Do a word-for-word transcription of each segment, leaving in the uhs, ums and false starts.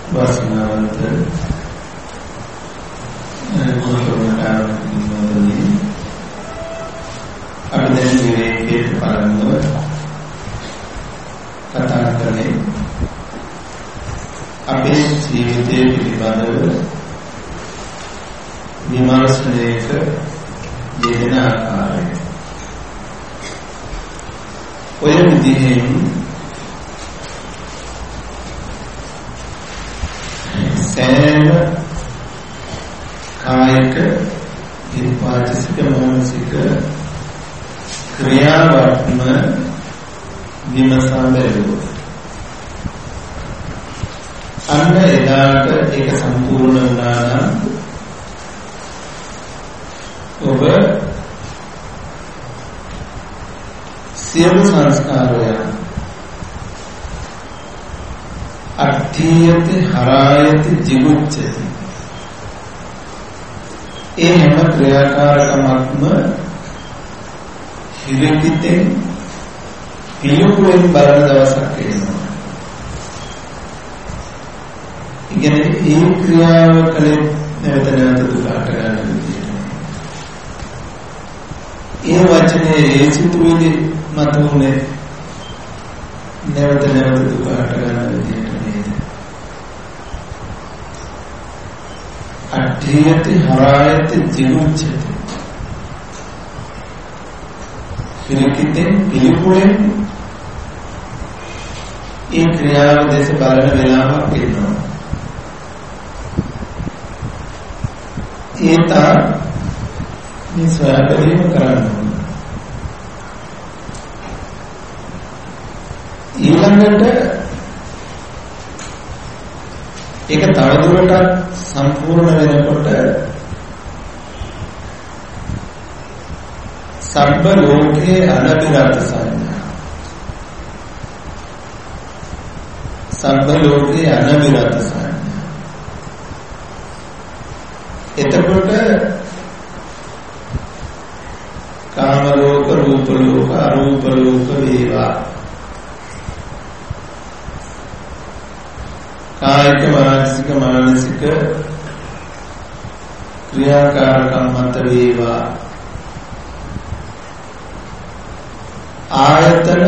वासनावंत අපි දැන් විවේකයේ පරමව කතා කරන්නේ අපේ ජීවිතයේ පිළිබඳව විමර්ශනයක යෙදෙන ආකාරය. ඔය විදිහෙන් සෑම කායික විපාචික මානසික ක්‍රියාවක්ම විමසා බැලුවොත් අන්න එදාට ඒක සම්පූර්ණ වුණා නම් ඔබ සියලු සංස්කාරයන් අට්ඨියති හරායති ජිගුච්ඡති ඒ හැම ක්‍රියාකාරකමක්ම හිරිකිතෙන් පිළිකුලෙන් බලන දවසක් එනවා. ඉගෙන ඒ ක්‍රියාව කලේ නැවත නැවත දුකට ගන්න විදියට. ඒ වචනේ ඒ සිතුවිලි මතුනේ නැවත නැවත දුකට ගන්න විදියට නේද? අට්ඨියති හරායති ජිගුච්ඡති පිළිකිතෙන් පිළිකුලෙන් ඒ ක්‍රියාව දැස බලන වෙලාවක් වෙනවා. ඒත මේ ස්වයංපරීම කරන්න ඕන. ඊළඟට ඒක තවදුරටත් සම්පූර්ණ වෙනකොට සබ්බ ලෝකේ අනබිරත සංඥා සබ්බ ලෝකේ අනබිරත සංඥා එතකොට කාම ලෝක රූප ලෝක අරූප ලෝක වේවා කායික මානසික මානසික ක්‍රියාකාරකම් මත වේවා ආයතන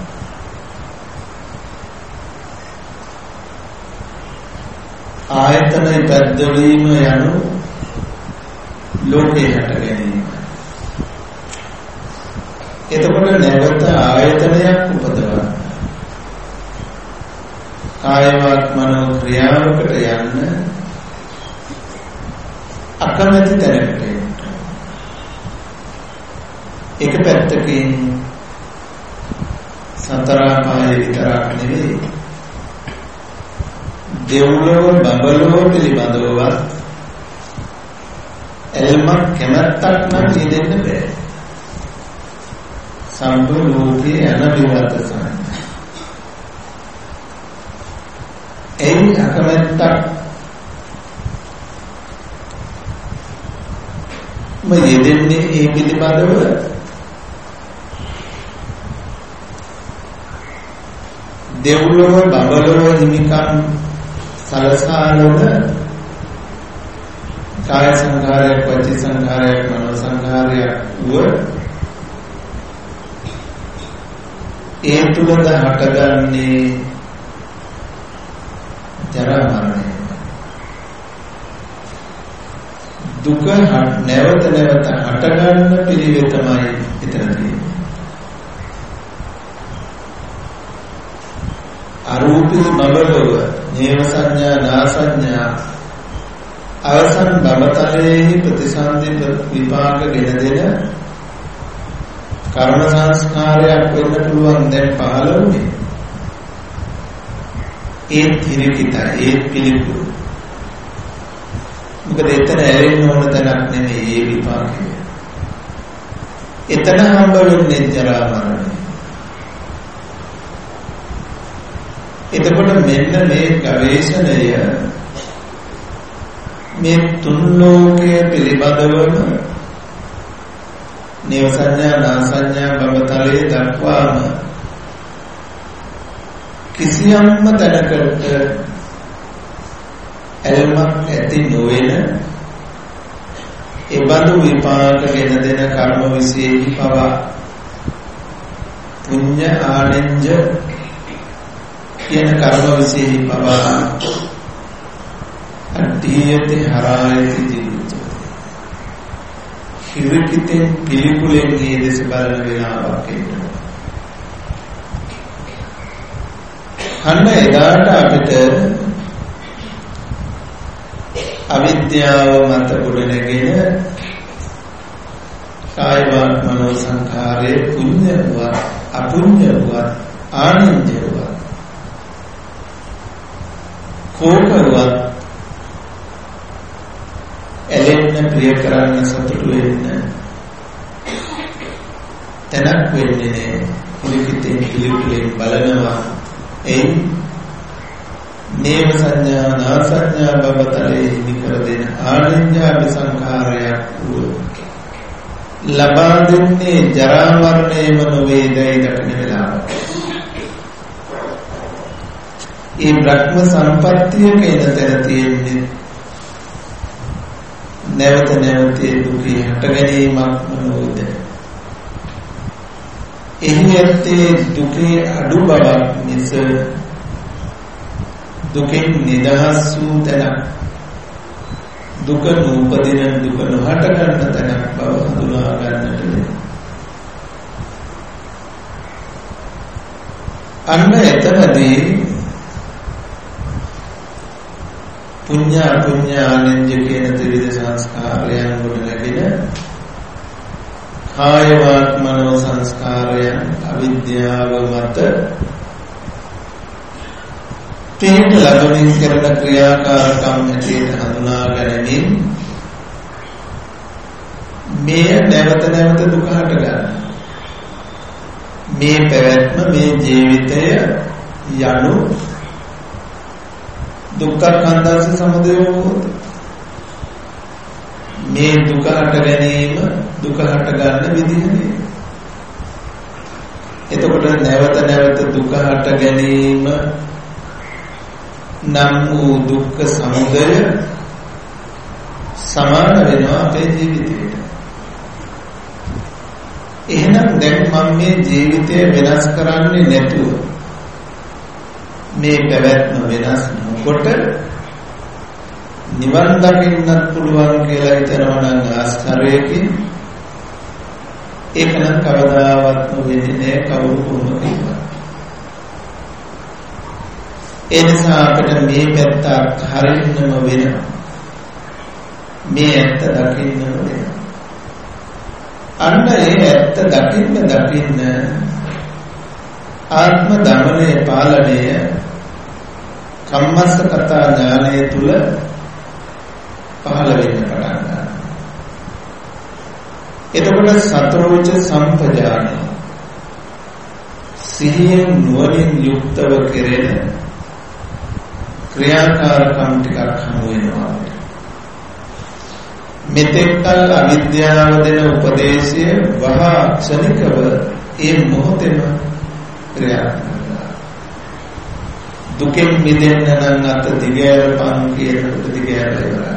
ආයතන පැද්දවීම යනු ලෝකේ හට ගැනීම. එතකොට නැවත ආයතනයක් උපදවන්න. කායවත් මනෝ ක්‍රියාවකට යන්න අකමැති තැනකට එන්න. එක පැත්තකින් සතර ආපාය විතරක් නෙවෙයි දෙව්ලොව බඹලොව පිළිබඳවවත් එල්මක් කැමැත්තක් නම් දෙන්න බෑ. සම්පූ ලෝකේ අනබිරත සංඥා. එයි අකමැත්තක් ම යෙදෙන්නේ ඒ පිළිබඳව දෙව්ලොව බඹලොව හිමිකම් සලසාලන කාය සංඛාරයක් වචී සංඛාරයක් මනෝ සංඛාරයක් වූ ඒ තුලද හටගන්නේ ජරා මරණය දුක නැවත නැවත හටගන්න පිළිවෙතමයි එතන තියෙන්නේ. අරූපී බඹලොව නේව සංඥා නා සංඥා අවසන් බඹතලයේ ප්‍රතිසන්දි විපාක ගෙන දෙන කර්ම සංස්කාරයක් වෙන්න පුළුවන් දැන් පහළ වුණේ. ඒ තිරකිතයි ඒ පිළිකුල්. මොකද එතන ඇලෙන්න ඕන තැනක් නෙමෙයි ඒ විපාකය. එතන හම්බ වෙන්නේ ජරා මරණය. එතකොට මෙන්න මේ ගවේෂණය මේ තුන් ලෝකයේ පිළිබඳවම නේව සංඥා නා සංඥා බඹතලයේ දක්වාම කිසියම්ම තැනකට ඇල්මක් ඇති නොවන ඒ බඳු විපාක ගෙන දෙන කර්ම විශේෂී පවා පුඤ්ඤ ආනෙන්ජ කියන කර්ම විශේෂී පවා අට්ඨියති හරායති ජීවිත හිරිකිතෙන් පිළිකුලෙන් මේ දෙස බලන වේලාවක් එනවා. අන්න එදාට අපිට අවිද්‍යාව මත ගොඩනැගෙන කාය වාග් මනෝ සංඛාරයේ පුඤ්ඤ වත් අපුඤ්ඤ වත් ආනින්ජ වත් කෝපවත් එලෙන්න ප්‍රිය කරන්න සතුටු වෙන්න තනක් වෙන්නේ පිළිකිතෙන් පිළිකුලෙන් බලනවා. එයි නේව සංඥා නා සංඥා බවතරේ නිකර දෙන ආනින්ජාභි සංඛාරයක් වූ ලබා දෙන්නේ ජරා මරණයම නොවේදයි දකින වෙලාව. ඒ බ්‍රහ්ම සම්පත්තියක එන තැන තියෙන්නේ නැවත නැවත දුකේ හට ගැනීමක් නොවේද. එහි ඇත්තේ දුකේ අඩු බවක් මිස දුකෙන් නිදහස් වූ තැනක්, දුක නූපදින දුක නොහට ගන්න තැනක් බව හඳුනා ගන්නට වෙනවා. අන්න එතනදී පුඤ්ඤ අපුඤ්ඤ ආනෙන්ජ කියන ත්‍රිවිධ සංස්කාරයන් ගොඩනැගෙන කාය වාග් මනෝ සංස්කාරයන් අවිද්‍යාව මත තේන ලැබෙන කරන ක්‍රියාකාරකම් හැටියට හඳුනා ගැනීම මේ නැවත නැවත දුක හට ගන්න. මේ පැවැත්ම මේ ජීවිතය යනු දුක්ඛ කන්දස සමුදය වූ මේ දුක හට ගැනීම දුක හට ගන්න විදිහනේ. එතකොට නැවත නැවත දුක හට ගැනීම නම් වූ දුක්ඛ සමුදය සමාන වෙනවා අපේ ජීවිතේට. එහෙනම් දැන් මම මේ ජීවිතය වෙනස් කරන්නේ නැතුව මේ පැවැත්ම වෙනස් නොකොට නිවන් දකින්නත් පුළුවන් කියලා හිතනවා නම් ආස්තරයකින් ඒක නම් කවදාවත් නොවෙන්නේ නැහැ කවුරු කොහොමද කියලා. ඒ නිසා අපිට මේ පැත්ත හරින්නම වෙනවා. මේ ඇත්ත දකින්නම වෙනවා. අන්න ඒ ඇත්ත දකින්න දකින්න ආත්ම දමනය පාලනය කම්මස්සකත ඥානය තුල පහළ වෙන්න පටන් ගන්නවා. එතකොට සතරෝච සම්පජානය සිහියෙන් නුවණින් යුක්තව කෙරෙන ක්‍රියාකාරකම් ටිකක් හමු වෙනවා. මෙතෙක්කල් අවිද්‍යාව දෙන උපදේශය වහා ක්ෂණිකව ඒ මොහොතේම ක්‍රියාත්මක. දුකෙන් මිදෙන්න නම් අත දිගෑරපන් කියනකොට දිගෑරලා ඉවරයි.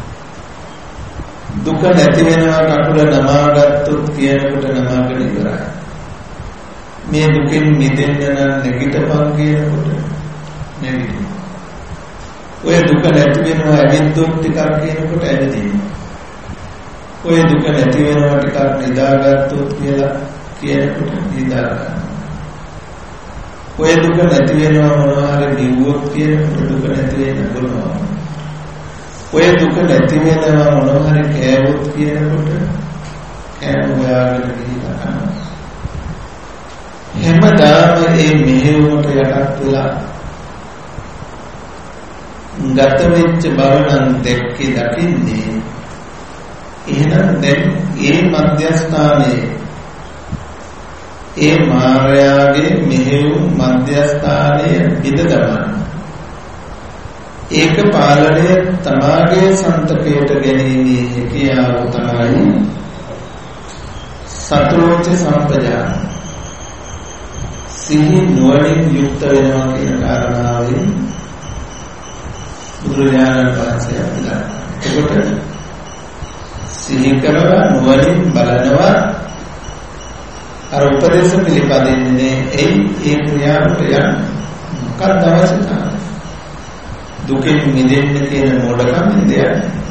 දුක නැති වෙනවා කකුල නමාගත්තොත් කියනකොට නමාගෙන ඉවරයි. මේ දුකෙන් මිදෙන්න නම් නැගිටපන් කියනකොට නැගිටිනවා. ඔය දුක නැති වෙනවා ඇවිද්දොත් ටිකක් කියනකොට ඇවිදිනවා. ඔය දුක නැති වෙනවා ටිකක් නිදාගත්තොත් කියලා කියනකොට නිදා ගන්නවා. ඔය දුක නැති වෙනවා මොනවා හරි නිවුවොත් කියනකොට දුක නැති වෙන්න බලනවා. ඔය දුක නැති වෙනවා මොනවා හරි කෑවොත් කියනකොට කෑම හොයාගෙන ගිහිල්ලා කනවා. හැමදාම මේ මෙහෙයුමට යටත් වෙලා ගත වෙච්ච බව නම් දැක්කේ දකින්නේ. එහෙනම් දැන් මේ මධ්‍යස්ථානයේ ඒ මායාවේ මෙහෙයුම් මධ්‍යස්ථානයේ බිඳ දමන්න. ඒක පාලනය තමාගේ සන්තකයට ගැනීමේ හැකියාව තමයි සතරෝච සම්පජාන. සිහි නුවණින් යුක්ත වෙනවා කියන කාරණාවෙන් බුදුරජාණන් වහන්සේ අපිට එතකොට සිහි කරලා නුවණින් බලනවා අර උපදේශ පිළිපදින්නේ ඒ ඒ ක්‍රියාවට යන්න මොකක්ද අවශ්‍යතාවය දුකෙන් මිදෙන්න කියන මොඩකම් ඉඳයන්නේ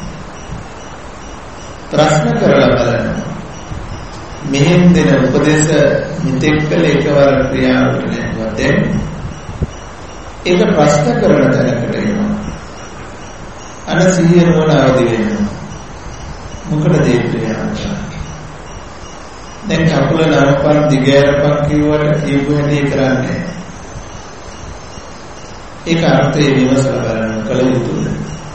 ප්‍රශ්න කරලා බලනවා මෙහෙන් දෙන උපදේශ මෙතෙක් කළ එකවර ක්‍රියාවට නැතුව දැන් ඒක ප්‍රශ්න කරන තැනකට එනවා අන සිහිය නුවණ අවදි වෙනවා මොකටද ඒ ක්‍රියාව දැන් කකුල නරපන් දිගෑරපන් කිව්වට කියපු හැටි කරන්නේ ඒක අර්ථයේ විමසලා බලන්න කල යුතුද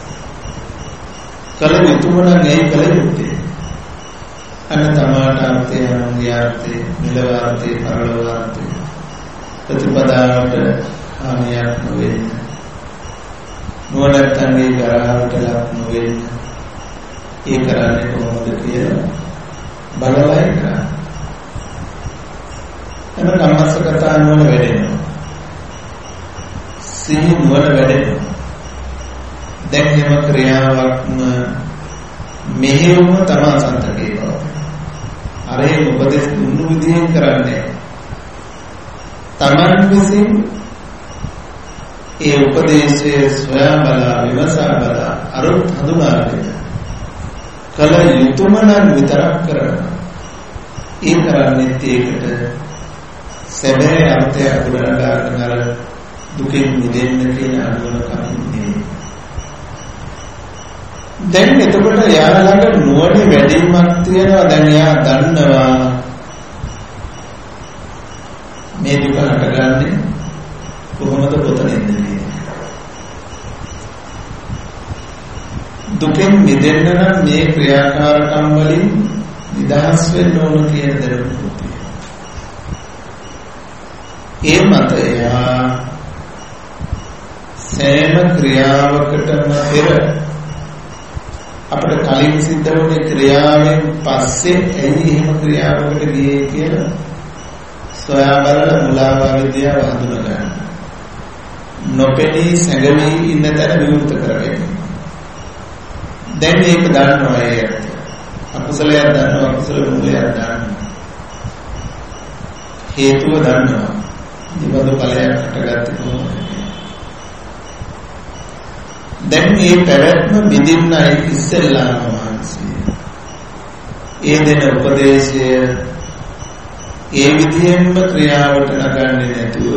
කල යුතුම නම් ඒ කල යුත්තේ අන්න තමාට අර්ථය අනුන්ගේ අර්ථය මෙලව අර්ථය පරලොව අර්ථය ප්‍රතිපදාවට හානියක් නොවෙන්න නුවණැත්තන්ගේ ගරහවට ලක් නොවෙන්න ඒ කරන්නේ කොහොමද කියලා බලලයි කරන්නේ එම කම්මස්සකතා නුවණ වැඩෙනවා සිහි නුවණ වැඩෙනවා දැන් හැම ක්‍රියාවක්ම මෙහෙයුම තමා සන්තකේ බව අරේ උපදේශ දුන්නු විදිහෙන් කරන්නේ තමන් විසින් ඒ උපදේශයේ සොයා බලා විමසා බලා අරුත් හඳුනාගෙන කල යුතුයම නම් විතරක් කරනවා ඒ කරන්නේ ඒකට සැබෑ අර්ථය අඳුරගන්න අර දුකින් මිදෙන්න කියන අනුවණකම නෙමෙයි. දැන් එතකොට යාර ළඟ නුවණ වැඩිමක් තියෙනවා දැන් යා දන්නවා මේ දුක හටගන්නේ කොහොමද කොතනින්ද දුකෙන් මිදෙන්න නම් මේ ක්‍රියාකාරකම් වලින් නිදහස් වෙන්න ඕන කියන දැනුම ඒ මතය සෑම ක්‍රියාවකටම පෙර අපිට කලින් සිද්ධ වුණේ ක්‍රියාවෙන් පස්සේ ඇයි එහෙම ක්‍රියාවකට ගියේ කියලා සොයා බලලා මුලාව විද්‍යාව හඳුනා ගන්න. නොපෙනී සැඟවී ඉන්න තැන විවෘත කරගන්න. දැන් මේක දන්නවා ඒ ඇත්ත. අකුසලයක් දන්නවා අකුසල මූලයක් දන්නවා. හේතුව දන්නවා. ඉවදු ඵලයක් හටගත්තේ කොහොමද? දැන් මේ පැවැත්ම බිඳින්නයි ඉස්සෙල්ලාම වහන්සේ. ඒ දෙන උපදේශය ඒ විදියෙන්ම ක්‍රියාවට නගන්නේ නැතුව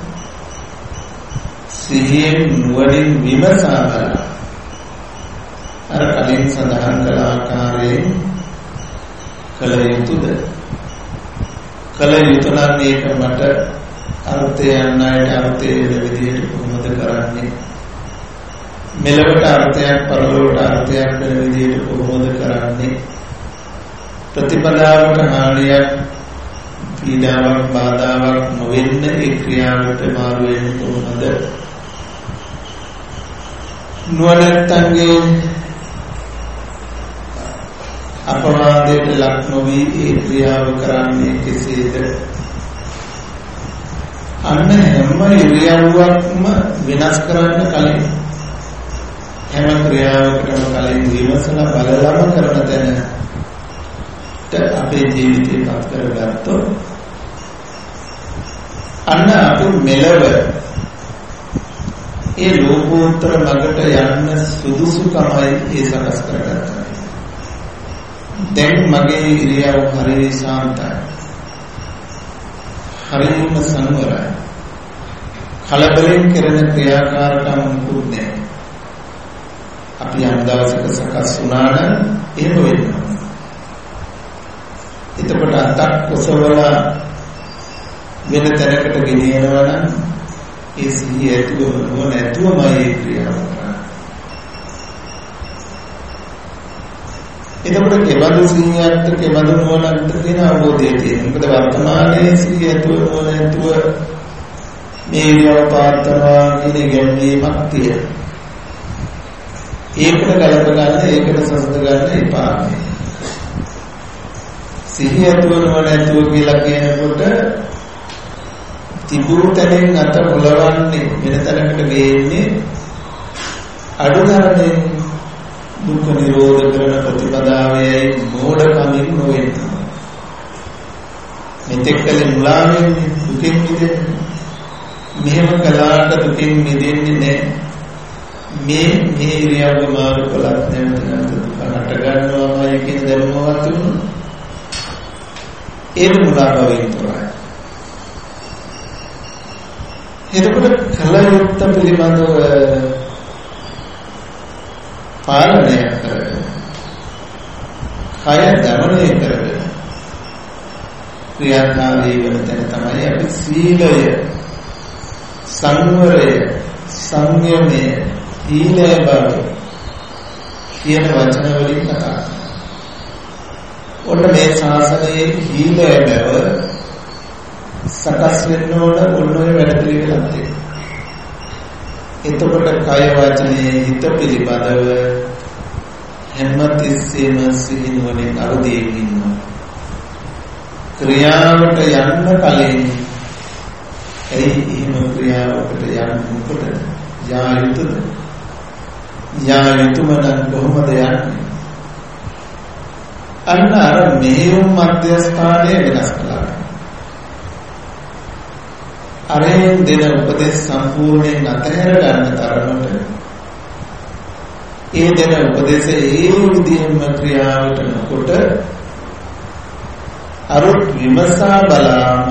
සිහියෙන් නුවණින් විමසා බලලා අර කලින් සඳහන් කළ ආකාරයෙන් කල යුතුද? කල යුතු නම් මේක මට අර්ථය යන්නයිට අර්ථය වෙන විදිහට කොහොමද කරන්නේ? මෙලවට අර්ථයක් පරලොවට අර්ථයක් වෙන විදිහට කොහොමද කරන්නේ? ප්‍රතිපදාවට හානියක් පීඩාවක් බාධාවක් නොවෙන්න ඒ ක්‍රියාවට මාරු වෙන්නේ කොහොමද? නුවණැත්තන්ගේ අපවාදයට ලක් නොවි ඒ ක්‍රියාව කරන්නේ කෙසේද? අන්න හැම ඉරියව්වක්ම වෙනස් කරන්න කලින් හැම ක්‍රියාවකටම කලින් විමසලා බලලම කරන තැනට අපේ ජීවිතේ පත් කරගත්තොත් අන්න අපි මෙලව ඒ ලෝකෝත්තර මඟට යන්න සුදුසුකමයි ඒ සකස් කරගත්තා. දැන් මගේ ඉරියව් හරිය ශාන්තයි. හරියම සංවරයි. කලබලෙන් කරන ක්‍රියාකාරකම් මුකුත් නැහැ. අපි යම් දවසක සකස් වුණා නම් එහෙම වෙනවා. එතකොට අතක් කොසවලා වෙන තැනකට ගෙනියනවා නම් ඒ සිහිය ඇතුව නොවන ඇතුවමයි ඒ ක්‍රියාව කරන්නේ. එතකොට කෙබඳු සිහියක්ද කෙබඳු නුවණක්ද කියන අවබෝධය තියෙනවා. මොකද වර්තමානයේ සිහිය ඇතුව නුවණ ඇතුව මේ ඉරියව් පාත්‍රවා කියන ගැඹීමක් තියෙනවා. ඒකට ගලප ගන්න ඒකට සසඳ ගන්න එපා. සිහිය ඇතුව නුවණ ඇතුව කියලා කියනකොට තිබුණු තැනින් අත හොලවන්නේ වෙන තැනකට ගේන්නේ අඩුතරනේ දුක්ඛ නිරෝධ කරන ප්‍රතිපදාවේ මෝඩකමින් නොවෙන්න. මෙතෙක් කල මුලාවෙන් දුකින් මිදෙන්නේ. මෙහෙම කළාට දුකින් මිදෙන්නේ නැහැ. මේ මේ ඉරියව්ව මාරු කළත් නැවත නැවත දුක හට ගන්නවාමයි කියන දැනුමවත් වුණා. ඒ මුලාවෙන් තොරයි. එතකොට කල යුක්ත පිළිබඳව පාලනය කරගෙන කය දමනය කරගෙන ක්‍රියාකාරී වෙන තැන තමයි අපි සීලය, සංවරය, සංයමය, හීලය බව කියන වචන වලින් කතා කරනවා. ඔන්න මේ ශාසනයේ හීලය බව සකස් වෙන්න ඕන ඔන්න ඔය වැඩ පිළිවෙලක් තියෙනවා. එතකොට කය වචනේ හිත පිළිබඳව හැමතිස්සෙම සිහිනුවණින් අවදීන් ඉන්නවා. ක්‍රියාවට යන්න කලින් ඒ එහෙම ක්‍රියාවකට යන්න මොකටද? යා යුතුද? යා යුතුම නම් කොහොමද යන්නේ? අන්න අර මෙහෙයුම් මධ්‍යස්ථානයේ වෙනස් කළා. අරෙන් දෙන උපදේශ සම්පූර්ණයෙන් අතහැර ගන්න තරමට ඒ දෙන උපදේශ ඒ විදිහම ක්‍රියාවට නොකොට අරුත් විමසා බලාම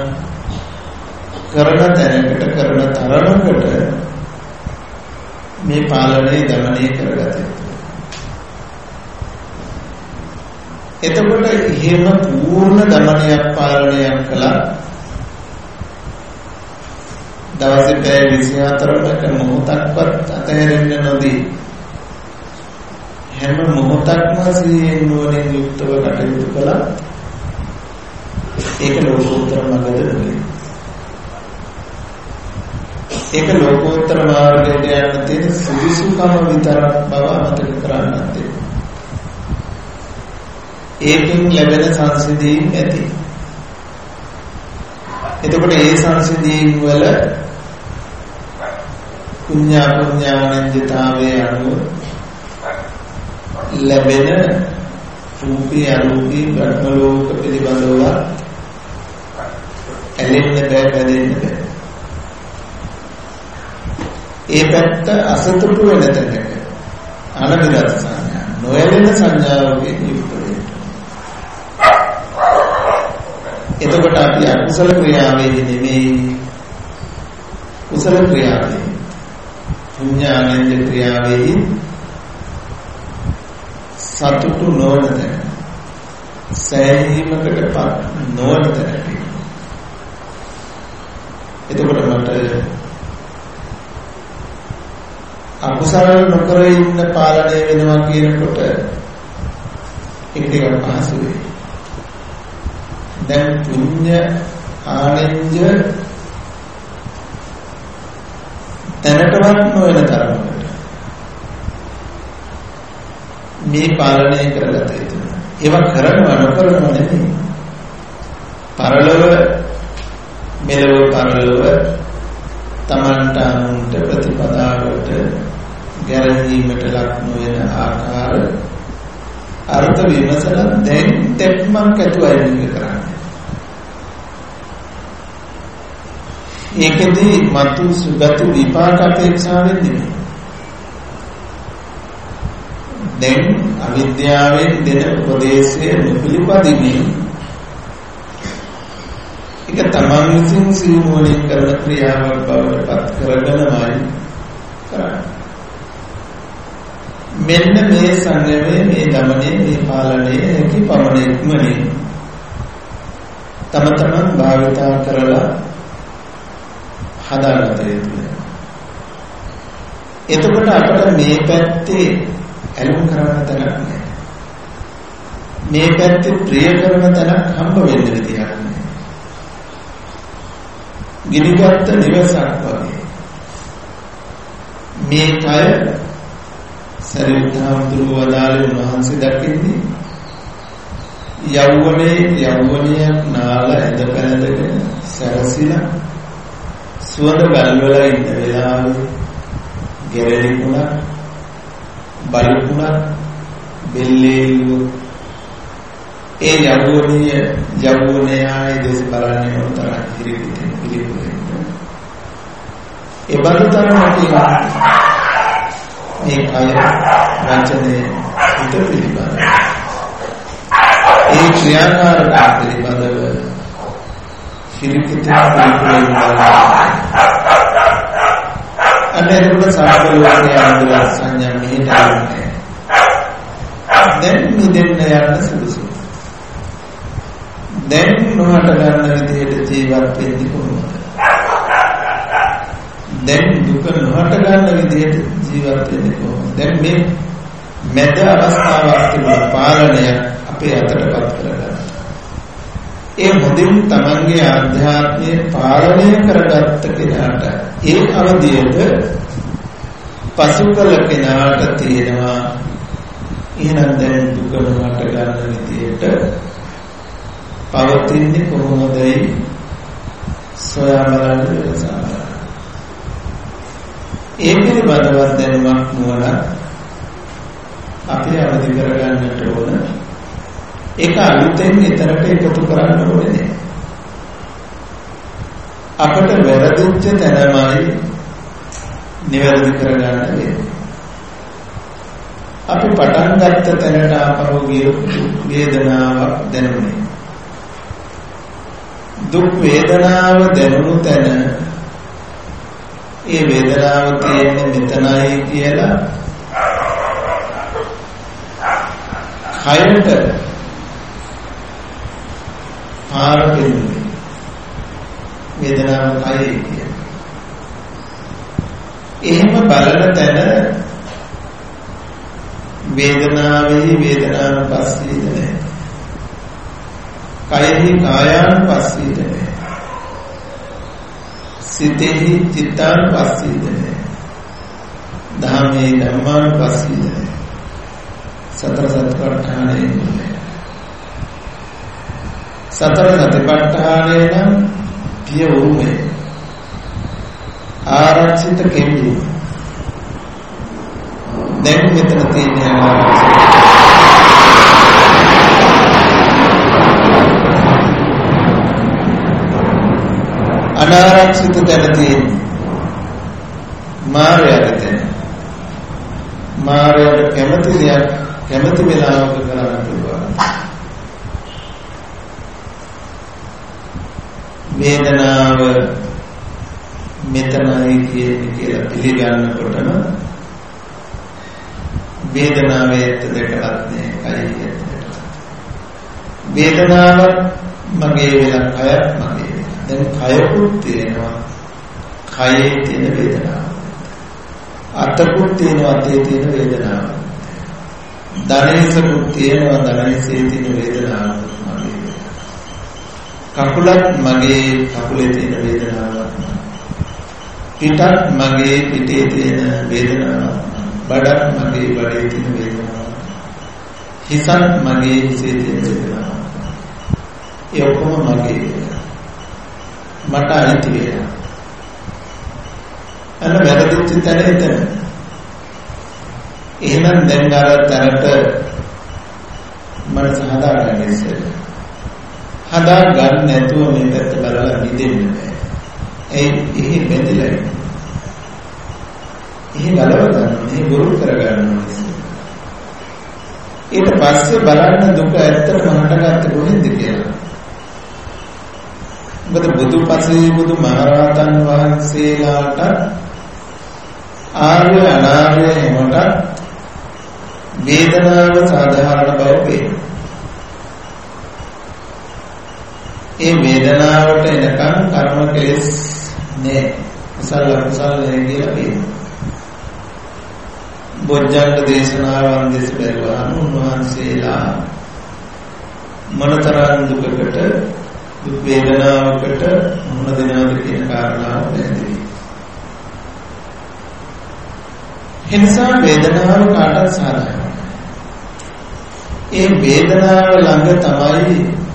කරන තැනකට කරන තරමකට මේ පාලනය දමනය කරගත යුතුයි. එතකොට එහෙම පූර්ණ දමනයක් පාලනයක් කළා දවසේ පැය විසිහතරක මොහොතක්වත් අතහැරෙන්න නොදී හැම මොහොතක්ම සිහියෙන් නුවණින් යුක්තව කටයුතු කළා. ඒක ලෝකෝත්තර මාර්ගද නෙවෙයි. ඒක ලෝකෝත්තර මාර්ගයට යන්න තියෙන සුදුසුකම විතරක් බව අමතක කරන්නත් තියෙනවා. ඒකෙන් ලැබෙන සංසිඳීම් ඇති. එතකොට ඒ සංසිඳීම් වල පුඤ්ඤා පුඤ්ඤානන්දිතාවේ අනුව ලැබෙන රූපී අරූපී බ්‍රහ්ම ලෝක පිළිබඳව ඇලෙන්න බෑ බැඳෙන්න බෑ. ඒ පැත්ත අසතුටු වෙන තැනක අනවිරත් සංඥා නොයැලෙන සංඥාවකින් යුක්ත වෙන්න. එතකොට අපි අකුසල ක්‍රියාවේදී නෙමෙයි කුසල ක්‍රියාවේ පුඤ්ඤානන්ද ක්‍රියාවේදී සතුටු නොවන තැන සෑහීමකටපත් නොවන තැන. එතකොට මට අකුසල නොකර ඉන්න පාලනය වෙනවා කියනකොට ඒක ටිකක් පහසුයි. දැන් පුඤ්ඤ ආනන්ද දැනටවත් නොවන තරමකට මේ පාලනය කරගත යුතුයි. ඒවා කරනවා නොකරනවා නෙමෙයි. පරලොව මෙලොව පරලොව තමන්ට අනුන්ට ප්‍රතිපදාවට ගැරහීමට ලක් නොවන ආකාර අර්ථ විමසන දැන් තෙක්මක් ඇතුවයි කරන්නේ. ඒකදී මතු සුගත විපාක අපේක්ෂාවෙන් නෙමෙයි. දැන් අවිද්‍යාවෙන් දෙන උපදේශයේ නොපිළිපදිමින් ඒක තමන් විසින් සිහිනුවණින් කරන ක්‍රියාවක් බවට පත් කරගෙනමයි කරන්නේ. මෙන්න මේ සංයමයේ මේ දමනයේ මේ පාලනයේ හැකි පමණ ඉක්මනින් තම තමන් භාවිතා කරලා හදාගත යුතුයි. එතකොට අපිට මේ පැත්තේ ඇලුම් කරන තැනක් නැහැ. මේ පැත්තේ ප්‍රිය කරන තැනක් හම්බ වෙන්න විදියක් නැහැ. ගිනිගත් නිවසක් වගේ මේ කය සරියුත්හාමුදුරුවෝ වදාළේ උන්වහන්සේ දකින්නේ යෞවනයේ යෞවනියක් නාල ඇඳ පැළඳගෙන සැරසිලා සුවඳ ගල්වල ඉන්න වෙලාවේ ගෙරලිකුණක් බලුණක් බෙල්ලේලු ඒ යවුණිය යවුණයායි දෙස බලන්නේ උතර හිරිවිතේ පිළිපොලේ ඒ බලතරමට මේ කය රචනයේ හිත පිළිබඳ ඒ ක්‍රියාකාරකම් පිළිබඳව හිරිවිතේ පිළිපොලේ අනෙරුම සාපලෝකයේ අනුර සංඥා මෙහෙටන්නේ දැන් මිදෙන්න යන්න සුදුසු දැන් නොහට ගන්න විදිහට ජීවත් වෙන්නේ කොහොමද දැන් දුක නොහට ගන්න විදිහට ජීවත් වෙන්නේ කොහොමද දැන් මේ මැද අවස්ථාවක් තිබුණා පාලනය අපේ අතටපත් කරගන්න ඒ මොදින් තමන්ගේ ආධ්‍යාත්මය පාලනය කරගත්ත කෙනාට ඒ අවධියට පසු කළ කෙනාට තියෙනවා එහෙනම් දැන් දුක නොහට ගන්න විදිහට පවතින්නේ කොහොමදයි සොයා බලන්න වෙනසක්. ඒ පිළිබඳව දැනුමක් නුවණ අපි අවදි කරගන්නට ඕන. ඒක අලුතෙන් ඊතරට එකතු කරන්න ඕනේ නෑ. අපිට වැරදිච්ච තැනමයි නිවැරදි කරගන්න වෙන්නේ. අපි පටන් ගත්ත තැනට ආපහු ගිය වේදනාවක් දැනුනේ. දුක් වේදනාව දැනුණු තැන ඒ වේදනාව තියෙන්නේ මෙතනයි කියලා කයට පාර දෙන්නේ වේදනාව කයයි කියන්නේ. එහෙම බලන තැන වේදනාවෙහි වේදනාව පස්සීද නැහැ. කයෙහි කායයන් පස්සීද නැහැ. සිතෙහි චිත්තයන් පස්සීද නැහැ. ධම්මේ ධම්මාන් පස්සීද නැහැ. සතර සතිපට්ඨානයේ නැහැ. සතර සතිපට්ඨානයේ නම් පිය උරුමේ ආරක්ෂිත කෙම්බි දැන් මෙතන තියෙන අනාරක්ෂිත තැන තියෙන්නේ මායාවේ තැන. මායාවට කැමති දෙයක් කැමති වෙලාවක කරන්න පුළුවන්. වේදනාව මෙතනයි කියන්නේ කියලා පිළිගන්නකොටම වේදනාවේ ඇත්ත දෙකක් නෑ කයි ඇත්ත. වේදනාව මගේ වෙලා කයත් මගේ. දැන් කයකුත් තියෙනවා. කයේ තියෙන වේදනාව. අතකුත් තියෙනවා අතේ තියෙන වේදනාව. ධනේසකුත් තියෙනවා ධනේසේ තියෙන වේදනාව මගේ. කකුලත් මගේ කකුලේ තියෙන වේදනාව. පිටත් මගේ පිටේ තියෙන වේදනාව. බඩත් මගේ බඩේ තියෙන වේදනාව. හිසත් මගේ හිසේ තියෙන වේදනාව. ඒ ඔක්කොම මගේ මට අයිති වෙනවා. අන්න වැරදිච්ච තැන එතන. එහෙනම් දැන් අර තැනට මනස හදාගන්න ඉස්සෙල්ලා. හදා ගන්න නැතුව මේ පැත්ත බලලා නිදෙන්න බෑ. ඒ එහි බැඳිලා ඉන්නේ. එහි බලව ගන්න, එහි ගුරු කර ගන්න ඕනේ. ඊට පස්සේ බලන්න දුක ඇත්තටම හටගත්තේ කොහෙන්ද කියලා. මොකද බුදුපසේ බුදු මහරහතන් වහන්සේලාට ආර්ය අනාර්ය හැමෝට වේදනාව සාධාරණ බව පේනවා. ඒ වේදනාවට එනකන් කර්ම කෙලෙස් නෑ. කුසල අකුසල නෑ කියලා පේනවා. බොජ්ජංග දේශනාවන් දෙස බැලුවාම උන්වහන්සේලා මනතරන් දුකකට දුක් වේදනාවකට මොන දෙනවද කියන කාරණාව පැහැදිලි. එනිසා වේදනාව කාටත් සාධාරණයි. ඒ වේදනාව ළඟ තමයි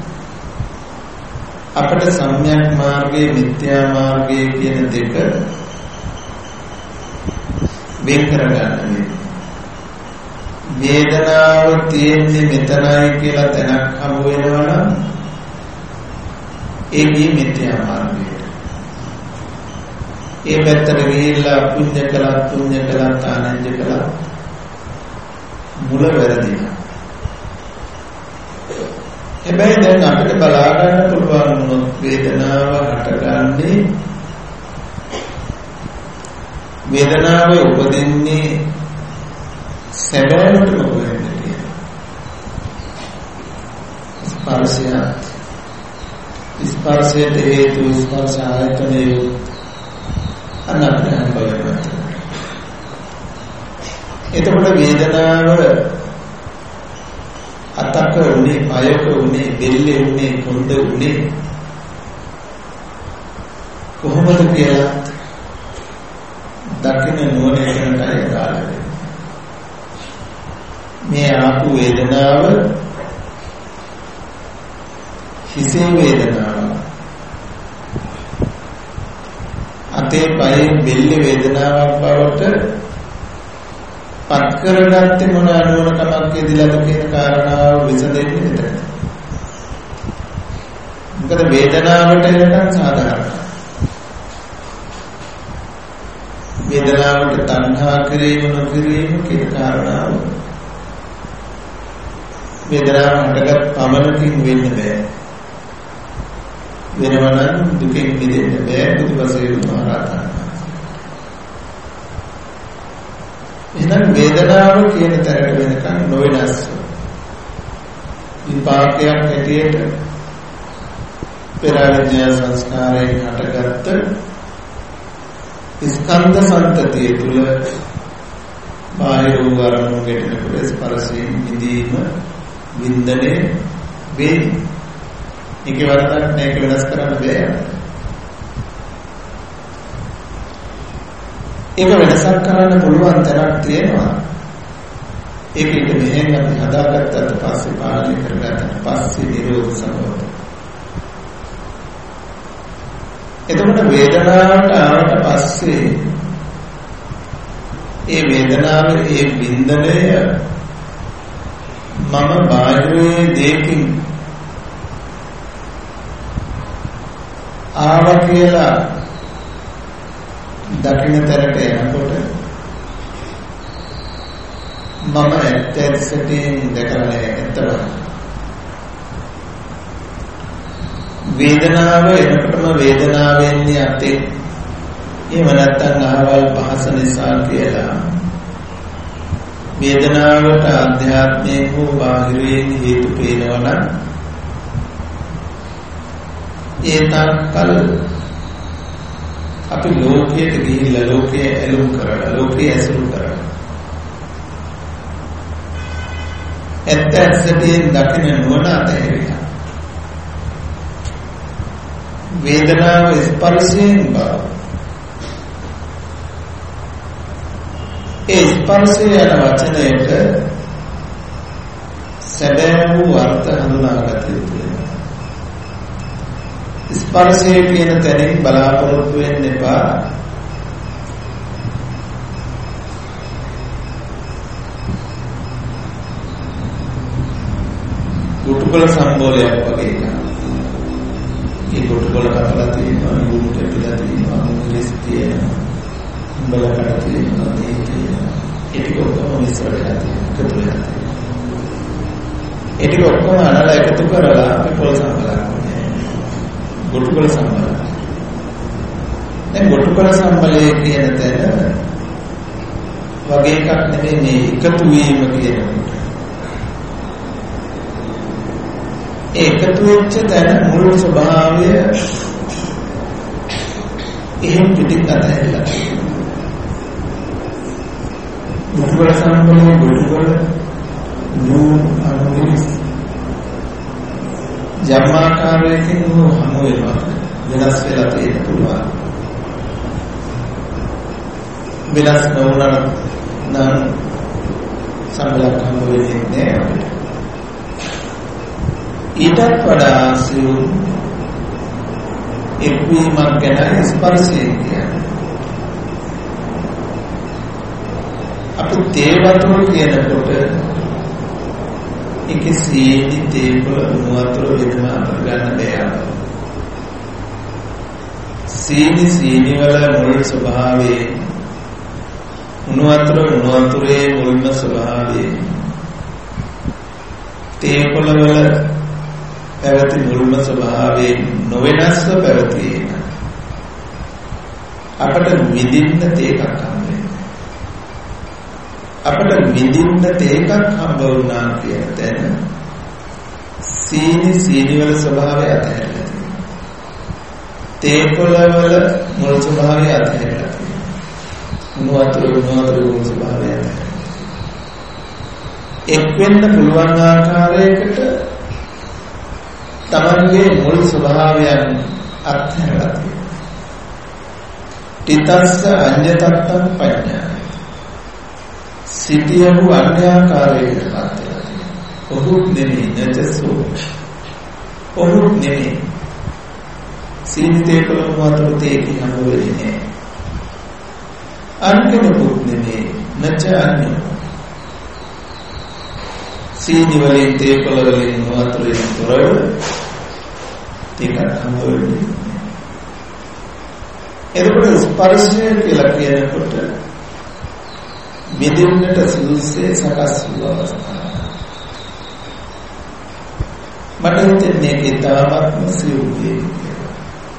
අපට සම්‍යක් මාර්ගයේ මිත්‍යා මාර්ගයේ කියන දෙක වෙන් කරගන්න වෙන්නේ. වේදනාව තියෙන්නේ මෙතනයි කියලා දැනක් හමු වෙනවා නම් ඒ ගියේ මිත්‍යා මාර්ගයට. ඒ පැත්තට ගිහිල්ලා පුණ්‍ය කළා පුණ්‍ය කළා තානංජ කළා මුල වැරදිලා. හැබැයි දැන් අපිට බලා ගන්න පුළුවන් වුණොත් වේදනාව හටගන්නේ වේදනාව උපදින්නේ සැබෑවටම කොහෙන්ද කියලා. ස්පර්ශය ස්පර්ශයට හේතු ස්පර්ශ ආයතනය අනන්තයන් බලවත්. එතකොට වේදනාව අතක උනේ, පයක උනේ, දෙල්ලේ උනේ, කොන්ද උනේ කොහොමද කියලා දකින්න නුවණ එකනටයි කාලේ. මේ ආපු වේදනාව හිසේ වේදනාව, අතේ පයේ බෙල්ලේ වේදනාවක් බවට පත් කරගත්තේ මොන අනුවණකමක් කියලාද කියන කාරණාව විසඳෙන්නේ මෙතන. මොකද වේදනාවට එනකන් සාධාරණයි. වේදනාවට තණ්හා කිරීම නොකිරීම කියන කාරණාව වේදනාව හටගත් පමණකින් වෙන්න බෑ. වෙනවනම් දුකෙන් මිදෙන්න බෑ බුදුපසේ මහරහතන්. එහෙනම් වේදනාව කියන තරට වෙනකන් නොවෙනස් විපාකයක් හැටියට පෙරවිද්‍යා සංස්කාරයෙන් හටගත්ත ස්කන්ධ සම්තතිය තුල බාහිර වූ අරමුණු ගැටෙනකොට ස්පර්ශයෙන් මිදීම වින්දනේ වේ. ඒක වරදක් නෑ, ඒක වෙනස් කරන්න බෑ. ඒක වෙනසක් කරන්න පුළුවන් තරක් තියෙනවා. ඒක ඊට මෙහෙන් අපි හදාගත්තට පස්සේ පාලනය කරගත්තට පස්සේ නිරෝධ සම්පත. එතකොට වේදනාවට ආවට පස්සේ ඒ වේදනාවේ ඒ වින්දනය මම බාහිරයේ දෙකින් ආවා කියලා දකින්න තරට යනකොට මම ඇත්ත ඇත්තටම දැකලා නැහැ. ඇත්තම වේදනාව එනකොටම වේදනාවෙන්නේ අතේ. එහෙම නැත්නම් අහවල් පහස නිසා කියලා වේදනාවට ආධ්‍යාත්මයෙන් හෝ බාහිරයෙන් හේතු පේනවා නම් ඒ තාක්කල් අපි ලෝකයට ගිහිල්ලා ලෝකයේ ඇලුම් කරලා ලෝකයේ ඇසුරු කරලා ඇත්ත ඇත්තටින් දකින්න නුවණ අතහැරියා. වේදනාව ස්පර්ශයෙන් බව ඒ ස්පර්ශය යන වචනයට සැබෑ වූ අර්ථ හඳුනාගත යුතුයි. ස්පර්ශය කියන තැනින් බලාපොරොත්තු වෙන්න එපා. කුටුකල සම්බෝලයක් වගේ එකක්. ඒ කුටුකල කපලා තියෙනවා, යුණු දෙපිලා තියෙනවා, මුලිස් තියෙනවා, බලකට තියෙනවා, ඒ තියෙනවා. ඒක ඔක්කොම මිශ්‍රණයක් තියෙනවා, එකතු වෙලා තියෙනවා. ඒක ඔක්කොම අනල එකතු කරලා අපි පොල් සම්බලක් ගොටුකොළ සම්බල. දැන් ගොටුකොළ සම්බලයේ කියන තැන වගේ එකක් නෙමෙයි මේ එකතු වීම කියනකොට. ඒ එකතු වෙච්ච තැන මුළු ස්වභාවය එහෙම පිටින් අතහැරලා තියෙනවා. ගොටුකොළ සම්බලයේ ගොටුකොළ නූ අනුවිස් ජම්මාකාරයකින් හමු වෙනවා, වෙනස් වෙලා තියෙන්න පුළුවන්. වෙනස් නොවුණා නම් සම්බලක් හමු වෙන්නේ නැහැ අපිට. ඊටත් වඩා සියුම් එක්වීමක් ගැන ස්පර්ශය කියන්නේ. අපි තේ වතුර කියනකොට ඒකේ සීනි තේපොළ උණු වතුර වෙනම ගන්න දෙයක්. සීනි සීනි වල මුල් ස්වභාවයේ උණු වතුර උණු වතුරේ මුල්ම ස්වභාවයේ තේපොළ වල පැවති මුල්ම ස්වභාවයේ නොවෙනස්ව පැවතීම අපට විඳින්න තේකක් හම්බ වෙනවා. අපට විඳින්න තේකක් හම්බ වුණා කියන තැන සීනි සීනි වල ස්වභාවය අතහැරලා තියෙනවා. තේපොළ වල මුල් ස්වභාවය අතහැරලා තියෙනවා. උණු වතුර උණු වතුර මුල් ස්වභාවය අතහැරලා එක් වෙන්න පුළුවන් ආකාරයකට තමන්ගේ මුල් ස්වභාවයන් අත්හැරලා තියෙනවා. තිතස්ස අඤ්ඤතත්තං පඤ්ඤාය සිටියහු අන්‍යාකාරයකට පත් වෙලා තියෙනවා. ඔහුත් නෙමෙයි නැතසෝ ඔහුත් නෙමෙයි සීනිතේ කලම වතුර තේකී හම්බ වෙන්නේ නැහැ. අන්කෙනෙකුත් නෙමෙයි නැච අන්‍යෝ සීනි වලින් තේපොළ වලින් වතුරෙන් තොරව ටිකක් හම්බ වෙන්නේ. එතකොට ස්පර්ශය කියලා කියනකොට විඳින්නට සුදුසේ සකස් වූ අවස්ථාව. මට හිතෙන්නේ ඒක තාමත්ම සියුම්යි කියලා.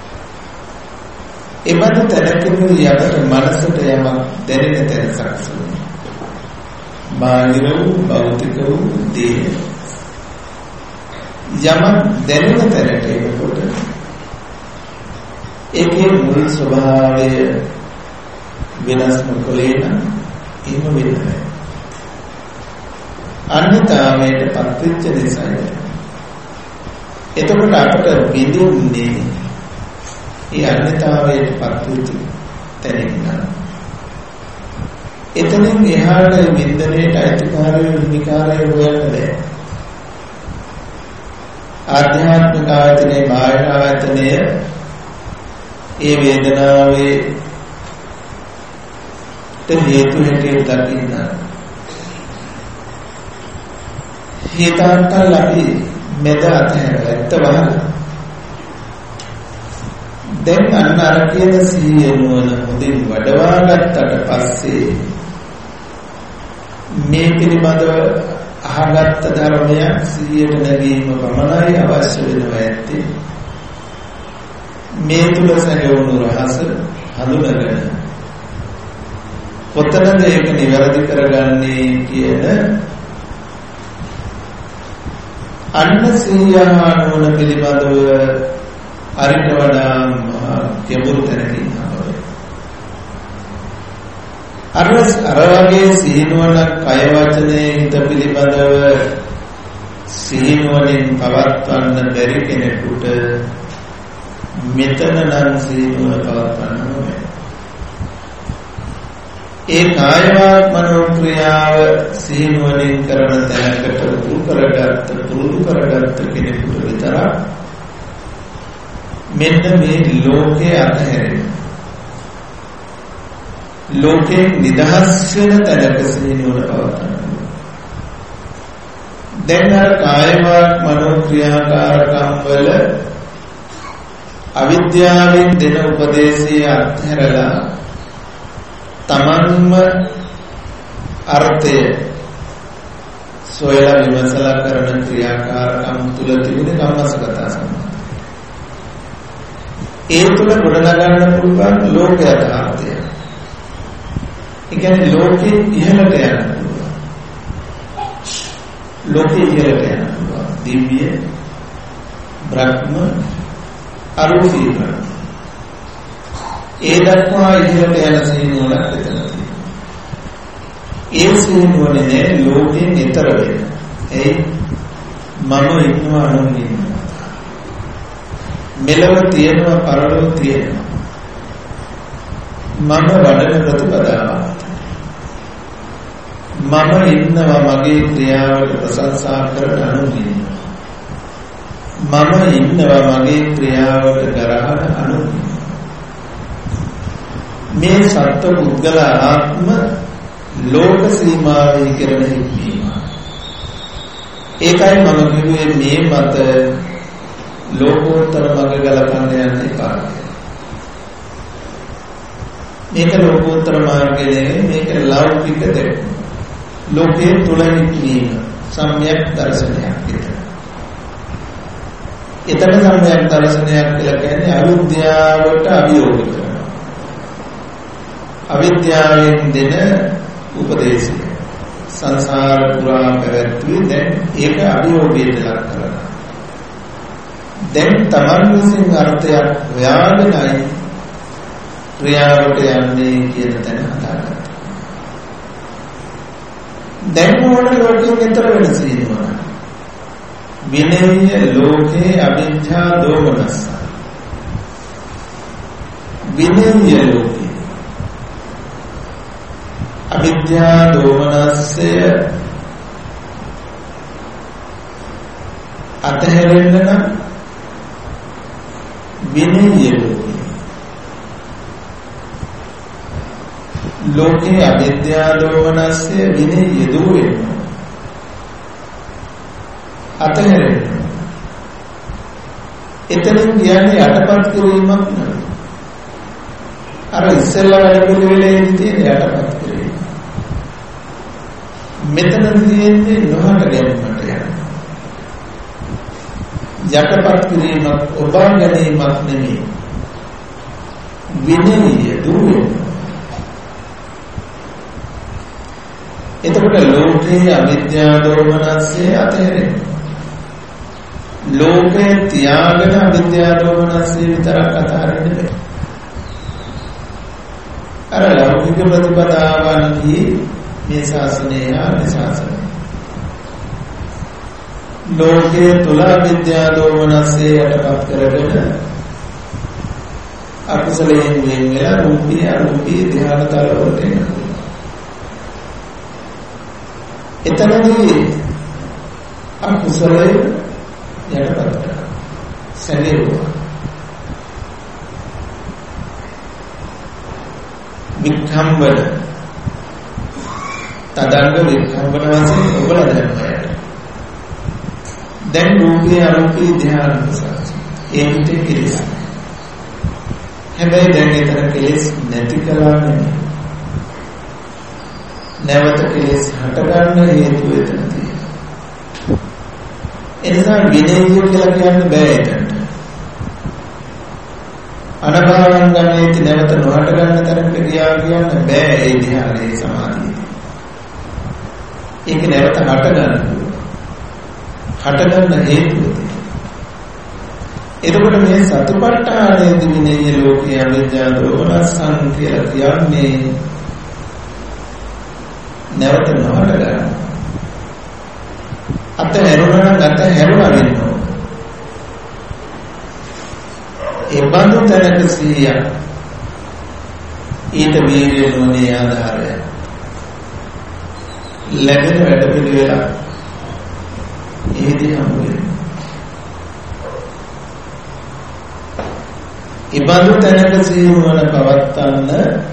එබඳු තැනකදී යකට මනසට යමක් දැනෙන තැන සකස් වෙනවා. බාහිර වූ භෞතික වූ දේ යමක් දැනෙන තැනට එනකොට ඒකේ මුල් ස්වභාවය වෙනස් නොකලේ නම් එහෙම වෙන්නේ නැහැ. අන්‍යතාවයට පත්වෙච්ච නිසා එතකොට අපට විඳින්නේ ඒ අන්‍යතාවයට පත්වෙච්ච තැනින් නම් එතනින් එහාට විඳින්නේට අයිතිකාරය විකාරය හොයන්න බෑ. ආධ්‍යාත්මික ආයතනයේ බාහිර ආයතනයේ ඒ වේදනාවේ තේ හේතු හැටියට දකින්න හේතාන්තල් අපි මෙද අතහැරගත්ත වහන දැන් අන්න අර කියන සිහිය නුවණ මුදින් වඩවා ගත්තට පස්සේ මේ පිළිබඳව අහගත්ත ධර්මයක් සිහියට නැගීම පමණයි අවශ්‍ය වෙනවා ඇත්තේ. මේ තුල සැඟවුණු රහස හඳුනගෙන කොතනද ඒක නිවැරදි කරගන්නේ කියන අන්න සිහියහානුවන පිළිබඳව අරිට වඩා ගැඹුරු තැනකින් හම්බවෙයි. අර අර වගේ සිහිනුවණක් කය වචනේ හිත පිළිබඳව සිහිනුවණින් පවත්වන්න බැරි කෙනෙකුට මෙතන නම් සිහිනුවණ පවත්වන්න ඕනේ. ඒ කායවත් මනෝ ක්‍රියාව සිහිනුවණින් කරන තැනකට පුරු කරගත්ත පුරුදු කරගත්ත කෙනෙකුට විතරක් මෙන්න මේ ලෝකයේ අතහැරෙන ලෝකේ නිදහස් වෙන තැනක සිහිනුවණ පවත්වන්න. දැන් අර කායවත් මනෝ ක්‍රියාකාරකම් වල අවිද්‍යාවෙන් දෙන උපදේශය අත්හැරලා තමන්ම අර්ථය සොයලා විමසලා කරන ක්‍රියාකාරකම් තුල තිබෙන කම්මසගතා සම්පත. ඒ තුල ගොඩනගන්න පුළුවන් ලෝක යථාර්ථය. ඒ කියන්නේ ලෝකෙ ඉහළට යන්න පුළුවන්. ලෝකෙ ඉහළට යන්න පුළුවන්. දිව්‍ය බ්‍රහ්ම අරූපී බ්‍රහ්ම. ඒ දක්වා ඉහළට යන සිහිනුවණක් එතන තියෙනවා. ඒ සිහිනුවනේ ලෝකයෙන් ඈතර වෙන. ඒ මම ඉන්නවා අනුන් ඉන්නවා. මෙලව තියෙනවා පරලොව තියෙනවා. මම වඩන ප්‍රතිපදාව. මම ඉන්නවා මගේ ක්‍රියාවට ප්‍රශංසා කරන අනුන් ඉන්නවා. මම ඉන්නවා මගේ ක්‍රියාවට ගරහන අනුන් ඉන්නවා. මේ සත්ව පුද්ගල ආත්ම ලෝක සීමාවෙහි කරන හික්මීම. ඒකයි මම කිව්වේ මේ මත ලෝකෝත්තර මඟ ගලපන්න යන්න එපා. මේක ලෝකෝත්තර මාර්ගය නෙවෙයි, මේක ලෞකික දෙයක්. ලෝකයේ තුල හික්මීම සම්‍යක් දර්ශනයක් විතර. එතන සම්‍යක් දර්ශනයක් කියලා කියන්නේ අවිද්‍යාවට අභියෝග කරනවා. අවිද්‍යාවෙන් දෙන උපදේශය සංසාර පුරා පැවැත්වුවේ දැන් ඒක අභියෝගයට ලක් කරනවා. දැන් තමන් විසින් අර්ථයක් හොයාගෙනයි ක්‍රියාවට යන්නේ කියන තැන හදාගන්නවා. දැන් මොන ලෝකයෙන් ඈතර වෙන සීනවා. විනය ලෝකේ අවිද්‍යා දෝමනස්ස. විනය ලෝකේ අවිද්‍යා දෝමනස්සය අතහැරෙන්න නම් විනය ලෝකේ ලෝකේ අවිද්‍යා දෝමනස්සය විනය යෙදුවේ අතහැරෙන්න. එතනින් කියන්නේ යටපත් කිරීමක් නෙවෙයි. අර ඉස්සෙල්ලා වැඩ පිළිවෙලේ තියෙන යටපත් කිරීම. මෙතන තියෙන්නේ නොහට ගැනීමට යන. යටපත් කිරීමක් ඔබා ගැනීමක් නෙමෙයි. විනය දුවේ. එතකොට ලෝකේ අවිද්‍යා දෝමනස්ය අතහැරෙන්න. ලෝකේ තියාගෙන අවිද්‍යා දෝමනස්ය විතරක් අතහරින්න බෑ. අර ලෞකික ප්‍රතිපදාවන්හි මේ ශාසනය මේ ශාසනය ලෝකේ තුල අවිද්‍යා දෝමනස්ය යටපත් කරගෙන අකුසලයෙන් වෙන් වෙලා රූපී අරූපී ධ්‍යානතල වලට එනවා. එතනදී අකුසලයේ යටපත් කරනවා. සැලෙවුවා. වික්ඛම්බන තදංග වික්ඛම්බන වශයෙන් ඔබලා දැනගන්න. දැන් රූපේ අරූපී ධ්‍යාන නිසා ඒ හිතේ කෙලෙස්. හැබැයි දැන් ඒතර කෙලෙස් නැති කළා නෙමෙයි. නැවත කෙලෙස් හටගන්න හේතුව එතන තියෙනවා. එනිසා විනය කියලා කියන්න බෑ එතනට. අනභවං ගමේති නැවත නොහට ගන්න තරමට ගියා කියන්න බෑ ඒ ධ්‍යානයේ සමාධිය. ඒක නැවත හට ගන්න. හට ගන්න හේතුව. එතකොට මේ සතිපට්ඨානයේ විනය ලෝකයේ අවිද්‍යාව දෝමනස්සං කියලා කියන්නේ නැවත නොහට ගන්න. අත හැරුණා නම් අත හැරුණා වෙනවා. ඒ බඳු තැනක සිහිය ඊට වීර්ය නොනේ ආධාරය ලැබෙන වැඩ පිළිවෙල ඒදී හමු වෙනවා. ඒ බඳු තැනක සිහිය වන පවත්තන්න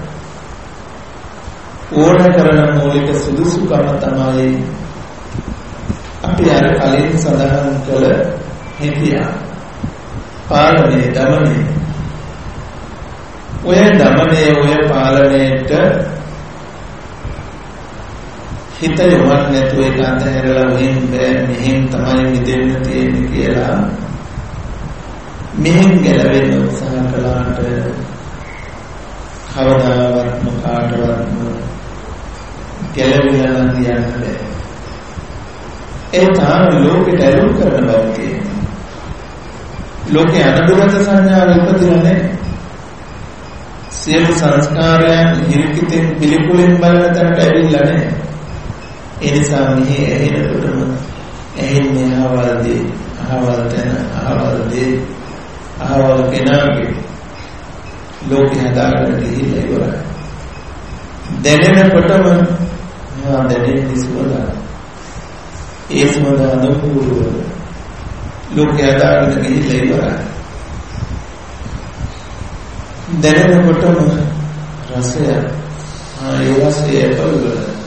ඕන කරන මූලික සුදුසුකම තමයි අපි අර කලින් සඳහන් කළ හිතියා පාලනය දමනය. ඔය දමනය ඔය පාලනයට හිත යොමක් නැතුව ඒක අතහැරලා වෙන් බෑ මෙහෙන් තමයි මිදෙන්න තියෙන්නේ කියලා මෙහෙන් ගැලවෙන්න උත්සාහ කළාට කවදාවත්ම කාටවත්ම ගැලවිලා නම් යන්න බෑ. ඒ තාම ලෝකෙට ඇලුම් කරන බව තියෙනවා. ලෝකේ අනුගත සංඥාව ඉපදිලා නැහැ. සියලු සංස්කාරයන් හිරිකිතෙන් පිළිකුලෙන් බලන තැනට ඇවිල්ලා නැහැ. ඒ නිසා මෙහි ඇහෙනකොටම ඇහෙන්නේ අහවල්දී අහවල් තැන අහවල්දී අහවල් කෙනාගේ ලෝකේ හදාගෙන ගිහිල්ලා ඉවරයි. දැනෙනකොටම මා දැනෙන්නේ සුවඳ. ඒ සුවඳ අනුකූලව ලෝකේ හදාගෙන ගිහිල්ලා ඉවරයි. දැනෙනකොටම රසය ආ ඒ රසය පොළවල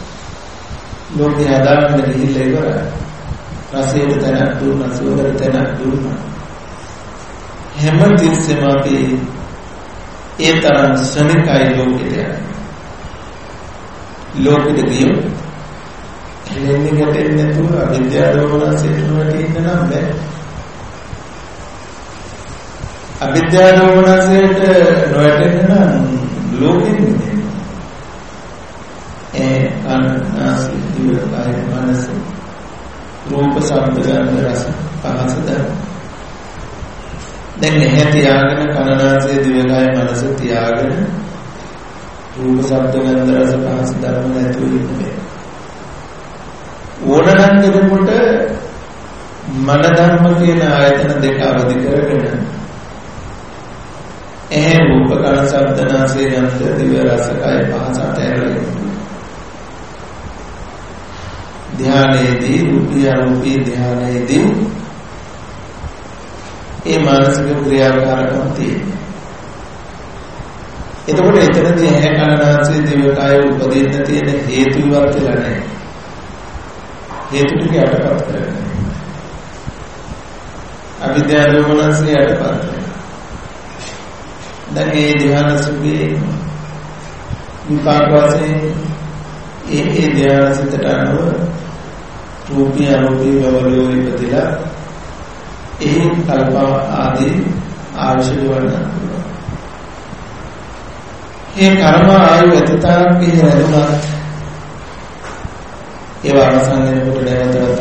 ලෝකේ හදාගන්න ගිහිල්ලා ඉවරයි. රසයට තැනක් දුන්නා, සුවඳට තැනක් දුන්නා. හැම තිස්සෙම අපි ඒ තරම් ශ්‍රමිකයි ලෝකෙට යන්නේ. ලෝකෙට ගියොත් එන්නේ ගැටෙන්නේ නැතුව අවිද්‍යාව දෝමනසෙට නොවැටෙන්න නම් බෑ. අවිද්‍යාව දෝමනසෙට නොවැටෙන්න නම් ලෝකෙ නෙමෙයි. ඒ අනාසි දිවකාය මනස රූප ශබ්ද ගන්ධ රස පහස දර. දැන් නැහැ තියාගෙන කනනාසය දිවකාය මනස තියාගෙන රූප ශබ්ද ගන්ධ රස පහස ධර්ම නැතුව ඉන්නේ. ඕනනම් කෙනෙකුට මන ධර්ම කියන ආයතන දෙක අවදි කරගෙන ඒ රූප කන ශබ්ද නාසය ගන්ධ දිව රස කය පහස අතහැරලා ධානයේදී රූපී අරූපී ධානයේදී ඒ මානසික ක්‍රියාකාරකම් තියෙනවා. එතකොට එතනදී ඇහැ කන නාසය දිව කය උපදින්න තියෙන හේතු ඉවත් වෙලා නැහැ. හේතු ටික යටපත් කරගන්න. අවිද්‍යාව දෝමනස්සේ යටපත් කරගන්න. දැන් මේ ධ්‍යාන සුඛේ විපාක වශයෙන් ඒ ඒ ධ්‍යාන සිතට අනුව රූපී අරූපී බවලෝ ඉපදලා ඒ කල්ප ආදී ආශිර්වාද වඩන්න පුළුවන්. මේ කර්ම ආයු ඇතතාවක් ඉහළදුනත් ඒවා අවසන් වෙනකොට නැවතත්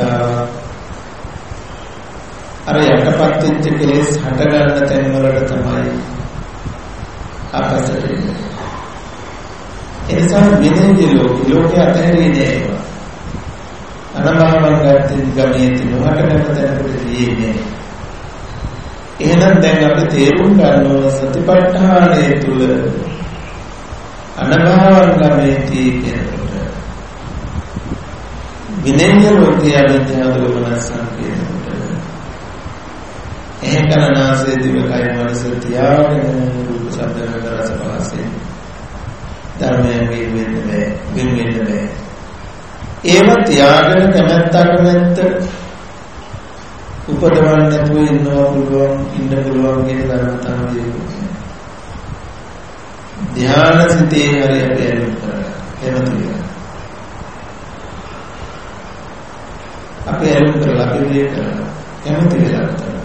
අර යටපත් වෙච්ච කෙලෙස් හට ගන්න තැන් වලට තමයි අපසට එන්නේ. එනිසා විනේදී ලෝක ලෝකයේ අතහැරියේ නෑ. අනබාවන් ගත්තේ ගමේ තිනුහට නැවත දැනකොට තියෙන්නේ. එහෙනම් දැන් අපි තේරුම් ගන්න ඕන සතිපට්ඨානයේ තුල අනබාවන් ගමේ තියෙනකොට විනේදී ලෝකයේ අවිද්‍යාව දෝමනසන් කියනකොට එහෙ කරනාසේ දිවකයි මනස තියාගෙන රූප ශබ්ද ගන්ධ රස පහසේ ධර්මයෙන් වෙන්නේ වෙන්නේ නැහැ. ඒව තියාගෙන කැමැත්ත කැමැත්ත උපදවන්න නැතුව ඉන්නවා පුළුවන් ඉන්න පුළුවන් කියන ධර්මතාවය ධ්‍යාන සිතේ හරි අපි අනුව කරලා එනතුය. අපි අනුව කරලා අපි මේ කරලා කැමති වෙලා කරලා.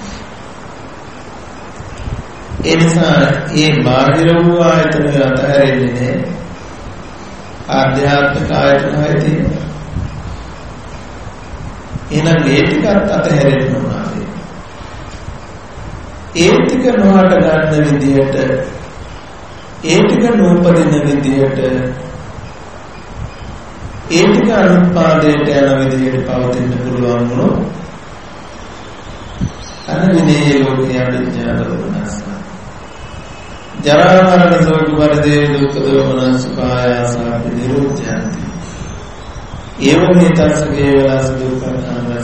ඒ නිසා මේ බාහිර වූ ආයතන අතහැරෙන්නේ නැහැ. ආධ්‍යාත්මික ආයතන හයි තියෙනවා. එහෙනම් මේ ටිකත් අතහැරෙන්න ඕනේ. ඒ ටික නොහට ගන්න විදිහට ඒ ටික නූපදින විදිහට ඒ ටික අනුපාදයට යන විදිහට පවතින්න පුළුවන් වුණොත් අනවිනේ ලෝකයේ අවිද්‍යාව දෝමනස ජරා මරණ ශෝක පරිදේ දුක්ඛ දෝමනස පායාස නිරුද්ධයන්ති ඒවමේ තස්සගේ වලස් දුක්ඛ අනාගත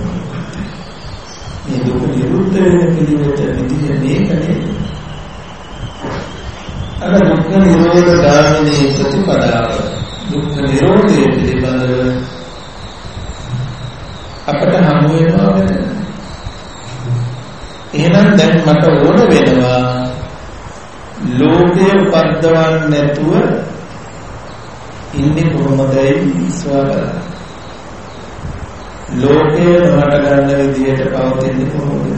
මේ දුක නිරුද්ධ වෙන පිළිවෙත විදිහ මේකනේ. අර දුක්ඛ නිරෝධ ගාමිනී ප්‍රතිපදාව දුක්ඛ නිරෝධයේ පිළිබඳව අපට හමු වෙනවා නේද? එහෙනම් දැන් මට ඕන වෙනවා ලෝකයේ උපද්දවන්නේ නැතුව ඉන්නේ කොහොමදයි විශ්වාස ලෝකයේ නොහට ගන්න විදියට පවතින්නේ කොහොමද?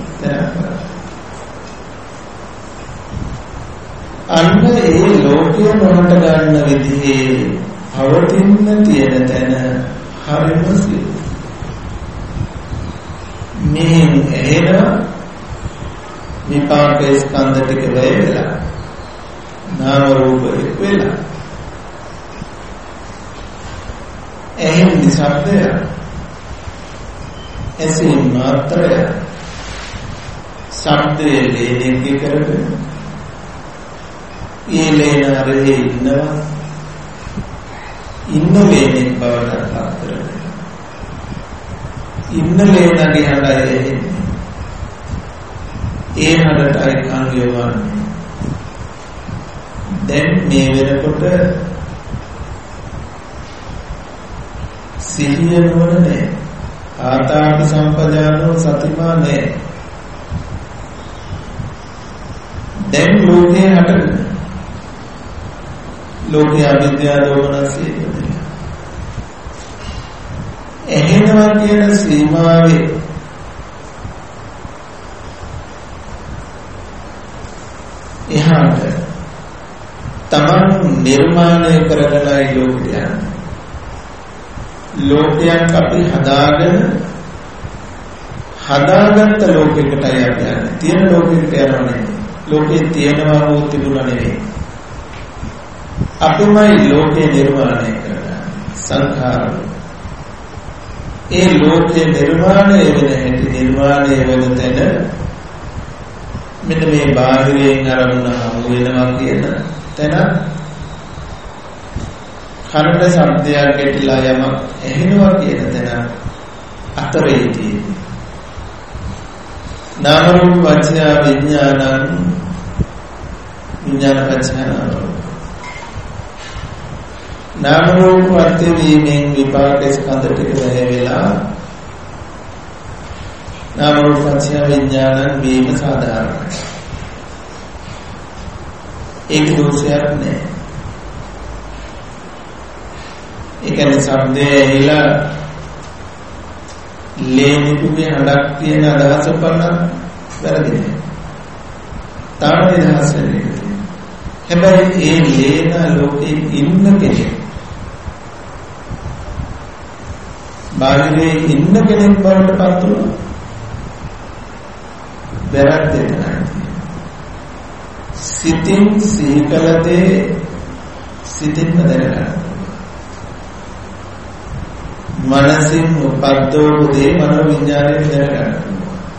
අන්න ඒ ලෝකයේ නොහට ගන්න විදිහේ පවතින්න තියෙන තැන හරිම සියුම්. මේ එහෙම විපාක ස්කන්ධ ටික වෙයි වෙලා නාම රූප එක් වෙලා එහෙම නිසබ්දය එසේ මාත්‍රය සබ්දයේ ලේනෙක කරගෙන ඒ ලේන අරේ ඉන්නවා ඉන්න ලේනෙක් බවට පත් කරගෙන ඉන්න ලේනගේ හඬයි ඒ හඬටයි කන් යවන්නේ. දැන් මේ වෙනකොට සිහිය නුවණ නැහැ. ආතාපි සම්පජානෝ සතිමා නැහැ. දැන් ලෝකේ හටගෙන ලෝකයේ අවිද්‍යාව දෝමනසී ඉපදෙනවා. එහෙනවා කියන සීමාවේ එහාට තමන් නිර්මාණය කරගෙනයි ලෝකෙට යන්නේ. ලෝකයක් අපි හදාගෙන හදාගත්ත ලෝකයකටයි අපි යන්නේ. තියෙන ලෝකයකට යනවා නෙවෙයි. ලෝකේ තියෙනවා හෝ තිබුණා නෙවෙයි. අපිමයි ලෝකේ නිර්මාණය කරන්නේ. සංඛාර. ඒ ලෝකේ නිර්මාණය වෙන හැටි නිර්මාණය වෙන තැන මෙන්න මේ බාහිරයෙන් අරමුණ හමු වෙනවා කියන තැන කනට ශබ්දයක් ගැටිලා යමක් ඇහෙනවා කියන තැන අතරේ තියෙන නාම රූප වචන විඥානං විඥාන පච්චය නාම රූප වර්ති වීමෙන් විපාක ස්කන්ධ ටික වෙලා නාම රූප පච්චය විඥානං වීම සාධාරණයි. ඒක දෝෂයක් නෑ. ඒ කියන්නේ ශබ්දයේ ඇහිලා ලේනිකුගේ හඬක් තියෙන අදහස පන්න වැරදි නෑ. තාම නිදහස් වෙන්නේ. හැබැයි ඒ ලේන ලෝකේ ඉන්න කෙනෙක් බාහිරේ ඉන්න කෙනෙක් බවට පත් වුණා. වැරද්ද නැහැ. සිතින් සීකලතේ සිතින් දැනගන්න. මනසින් උපද්දවපු දේ මනෝ විඥාණයෙන් දැනගන්න.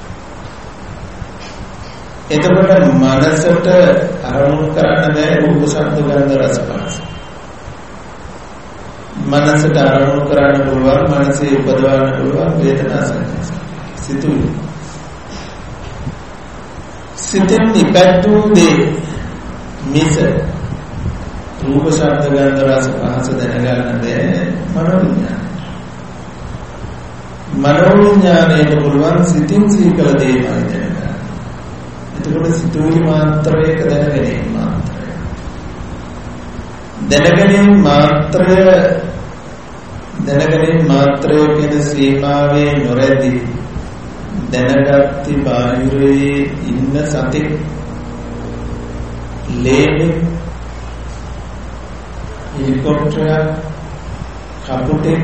එතකොට මනසට අරමුණු කරන්න බෑ රූප ශබ්ද ගන්ධ රස පහස. මනසට අරමුණු කරන්න පුළුවන් මනසේ උපදවන්න පුළුවන් වේදනා සංඥා සිතුවිලි. සිතෙන් ඉපැද්දූ දේ මිස රූප ශබ්ද ගන්ධ රස පහස දැනගන්න බෑ මනෝ විඥාණය. මනෝ විඥාණයට පුළුවන් සිතින් සීකල දේමයි දැනගන්න. එතකොට සිතුවිලි මාත්‍රයක දැනගැනීම මාත්‍රය. දැනගැනීම මාත්‍රය දැනගැනීම මාත්‍රය කියන සීමාවේ නොරැදී දැනගත්ති බාහිරයේ ඉන්න සතෙක් ලේනේ හෙලිකොප්ටරයක් කපුටෙක්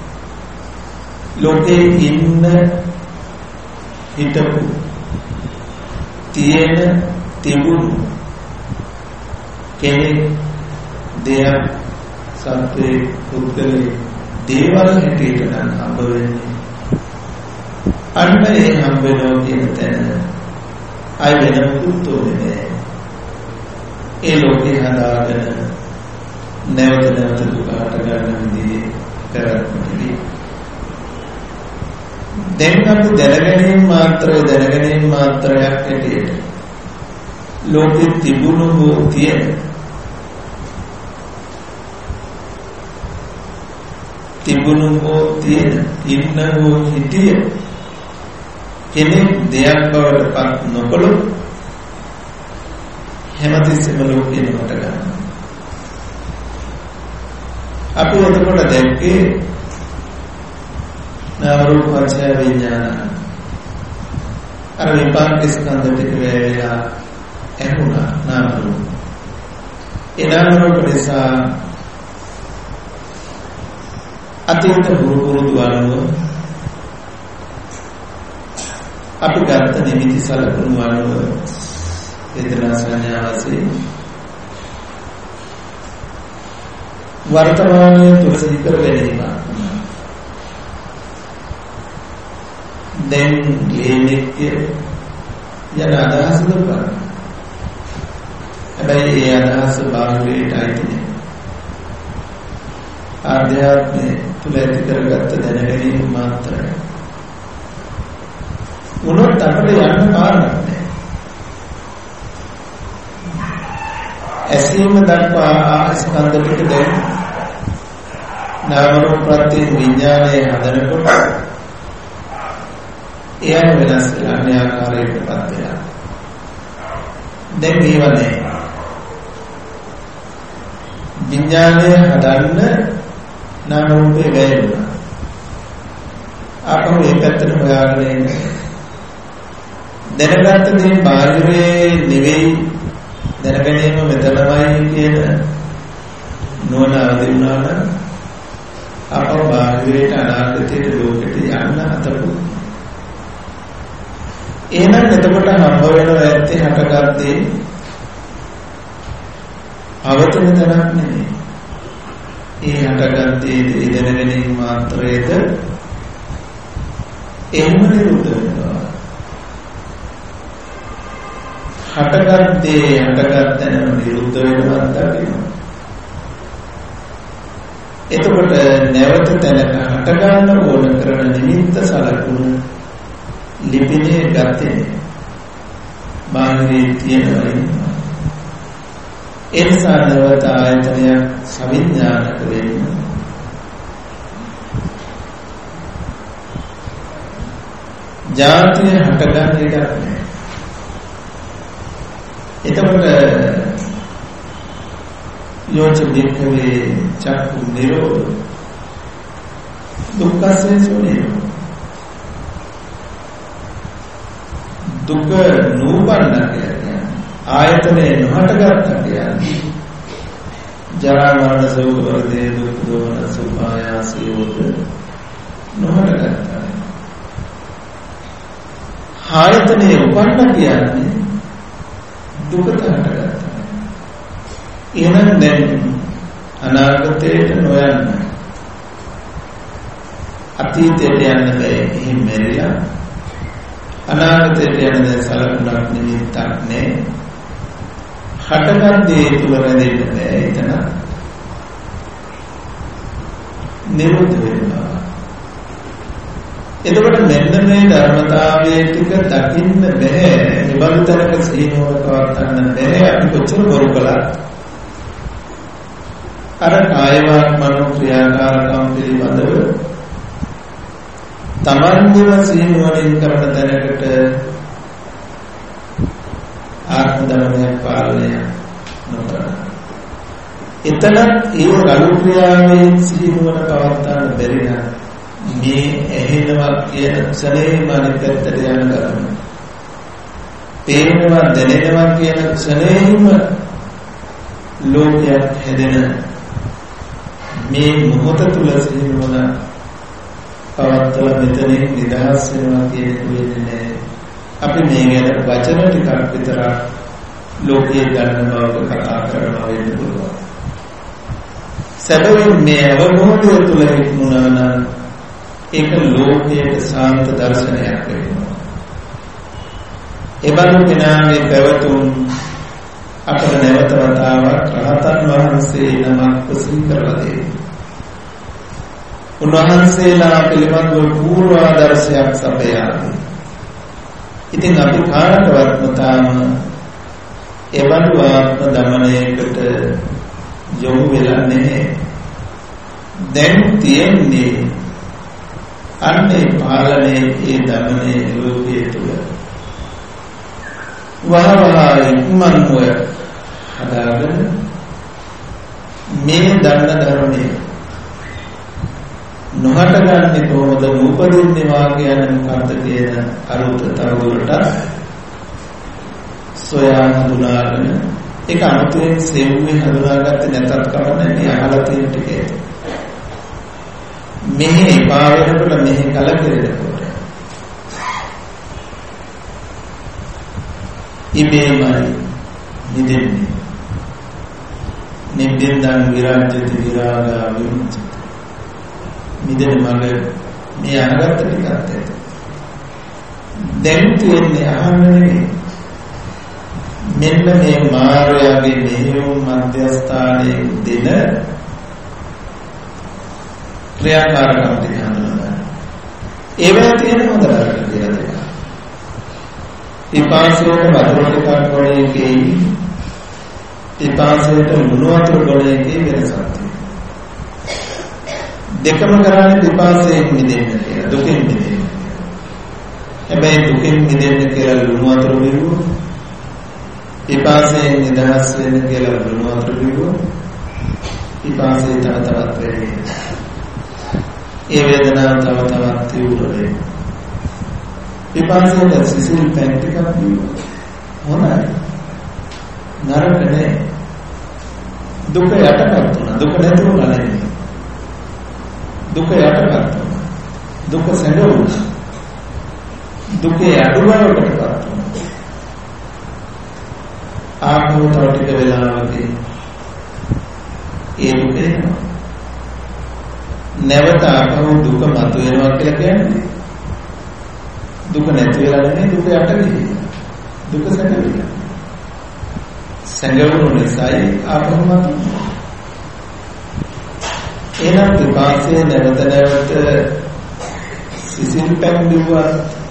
ලෝකේ ඉන්න හිටපු තියෙන තිබුණු කෙනෙක් දෙයක් සත්වේ පුද්ගලයේ දේවල් හැටියට නම් හම්බ වෙන්නේ අන්න ඒ හම්බ වෙනවා කියන තැන අය වෙන මුකුත් ඕනේ ඒ ලෝකේ හදාගෙන නැවත නැවත දුකට ගන්න විදිහේ කරන්නේ දැන් අපි දැනගැනීම මාත්‍රය දැනගැනීම මාත්‍රයක් ඇටියට ලෝකෙ තිබුණු හෝ තියෙන තිබුණු හෝ තියෙන ඉන්න හෝ හිටිය කෙනෙක් දෙයක් බවට පත් නොකළොත් හැමතිස්සෙම ලෝකෙ නමට ගන්න. අපි එතකොට දැක්කේ නාම රූප පච්චය විඥාන අර විපාක ස්කන්ධ ටික වේලා එහුණා නාම රූප. ඒ නාම රූප නිසා අතීත පුරුදු වලව අපි ගත්ත නිමිති සලකුණු වලව වේදනා සංඥා වශයෙන් වර්තමානයේ තුලසී කර ගැනීම දැන් ලේනෙක් යන අදහස දුන්නා. හැබැයි ඒ අදහස බාහිරයට අයිති නෑ. ආධ්‍යාත්මයේ තුල ඇති කරගත්ත දැනගැනීම මාත්‍රයි. උනොත් අපිට යන්න කාරණයක් නෑ. ඇසීම දක්වා ස්කන්ධ ටික දැන් නාම රූප ප්‍රත්‍ය විඥානයේ හදනකොට එයම වෙනස් වෙලා අන්‍ය ආකාරයකටපත් වෙනවා. දැන් මේවනේ විඥානයේ හදන්න නාම රූපේ වැයෙනවා. ආපහු ඒ පැත්තට හොයාගෙන ඉන්නේ. දැනගත්ත දේ බාහිරේ නෙවෙයි දැනගැනීම මෙතනමයි කියන නෝන අවදිනා නම් ආපහු බාහිරට අනාගතයට ලෝකෙට යන්න අතපු. එහෙනම් එතකොට හම්බ වෙනවා ඇත්තේ හටගත්තේ අවතන තනක් නෙමෙයි. ඒ හටගත්තේ ඉදෙන ගැනීම මාත්‍රයේද එහෙම නිරුද්ධ වෙනවා. හටගත්තේ හටගත්තන නිරුද්ධ වෙනවා දකිනවා. එතකොට නැවත තැනක හට ගන්න ඕන කරන නිමිත්ත සලකුණු ලිපිනේ ගත්තේ බාහිරේ තියෙනවා. එනිසා නැවත ආයතනය සවිඥානික වෙන්නේ. ජාතිය හටගන්න ඉඩක් නැහැ. එතකොට යෝච දික්කවේ චක්කු නිරෝධ දුක්ඛසේ සෝනේ දුක නූපන්න කියන්නේ ආයතනේ නොහටගත්ත කියන්නේ ජරා මරණ ශෝක වර්ධේ දුක් දෝමන සුඛායාසී උද නොහටගත්තා. ආයතනේ උපන්න කියන්නේ දුක හටගත්තා. එහෙනම් දැන් අනාගතයට නොයන්න අතීතයට යන්න බෑ. එහෙම මෙරිලා අනාගතයට යන දැන් සලකුණක් නිමිත්තක් නෑ. හටගත් දේ තුල රැඳෙන්න බෑ. එතන නිරුද්ධ වෙනවා. එතකොට මෙන්න මේ ධර්මතාවයේ ටික දකින්න බෑ. නිබන්ධනක සීනෝව පවත්න්න බෑ. අපි කොච්චර බොරු කළා. අර කායවත් මනෝ ක්‍රියාකාරකම් පිළිබඳව තමන්ගේම සීනුවණින් කරන දැනකට ආත්ම ධර්මයක් පාලනය නොකරන. එතනත් ඒ රළු ක්‍රියාවේ සීනුවණ පවත්වන්න බැරි නම් මේ ඇහෙනවා කියන ක්ෂණේම අනිත් පැත්තට යන ගමන. පේනවා දැනෙනවා කියන ක්ෂණේම ලෝකයක් හැදෙන මේ මොහොත තුල සිහිනුවන පවත්තල මෙතනින් නිදහස් වෙනවා කියන වෙන්නේ අපි මේ ගැන වචන ටිකක් විතර ලෝකයේ ගන්න බව කතා කරනවා වෙන්න පුළුවන්. සැබවින් මේ අවබෝධය තුල හික්මුණා නම් ඒක ලෝකයේ සාන්ත දර්ශනයක් වෙනවා. එබඳු කෙනාගේ පැවතුම් අපට නැවත වතාවක් රහතන් වහන්සේ නමක් ප්‍රසිද්ධ කරලා දෙනවා. උන්වහන්සේලා පිළිබඳව පූර්වාදර්ශයක් සපයනවා. ඉතින් අපි කාටවත් මතාම එවන්ව ආත්ම දමනයකට යොමු වෙලා නැහැ. දැන් තියෙන්නේ අන්නේ පාලනයේ ඒ දමනයේ ලෝකයේ තුල වහවහා ඉක්මන්ව හදාගෙන මේ දන්න ධර්මයේ නොහට ගන්නේ කොහොමද නූපදින්නේ වාක්‍යයන් මොකක්ද කියන අරුත තවදුරට සොයා හඳුනාගෙන ඒක අමුතුවෙන් සෙව්වේ හඳුනාගත්තේ නැතත් කවන්නේ මේ අහලා තියෙන ටිකේ මෙහි එපා වෙනකොට මෙහි කලකිරෙනකොට ඉබේමයි නිදෙන්නේ නිබ්බෙන්දන් විරාජ්‍යති විරාගා විමුක්ති මිදෙන මඟ මේ අහගත්ත ටිකත් ඇත. දැන් තියෙන්නේ අහන්න නෙවෙයි. මෙන්න මේ මායාවේ මෙහෙයුම් මධ්‍යස්ථානයේ දෙන ක්‍රියාකාරකම් ටික හඳුනගන්න. ඒවා තියෙන හොඳ නරක කියලා දෙක. පිපාසයට වතුර ටිකක් වගේ එකේ පිපාසයට ලුණු වතුර වගේ එකේ වෙනසක් තියෙනවා. දෙකම කරන්නේ විපාසයෙන් මිදෙන්න කියලා, දුකෙන් මිදෙන්න. හැබැයි දුකෙන් මිදෙන්න කියලා ලුණු වතුර බිව්වොත්, විපාසයෙන් නිදහස් වෙන්න කියලා ලුණු වතුර බිව්වොත්, විපාසය තව තවත් වැඩි වෙනවා. ඒ වේදනාව තව තවත් තීව්‍ර වෙනවා. විපාසයෙන් සිසිල් පැන් ටිකක් බිව්වොත් හොඳයි. නරක නෑ. දුක යටපත් වුණා. දුක නැති වුණා නෙමෙයි. දුක යටපත් වුණා. දුක සැඟවුණා. දුකේ අඩුවකටපත් වුණා. ආපහු තව ටික වෙලාවකදී ඒ දුක එනවා. නැවත ආපහු දුක මතුවෙනවා කියලා කියන්නේ දුක නැති වෙලා නෙමෙයි, දුක යට ගිහින්. දුක සැඟවිලා. සැඟවුණු නිසායි ආපහු මතුවෙන්නේ. එනම් විපාසයේ නැවත නැවත සිසිල් පැන් බිව්වා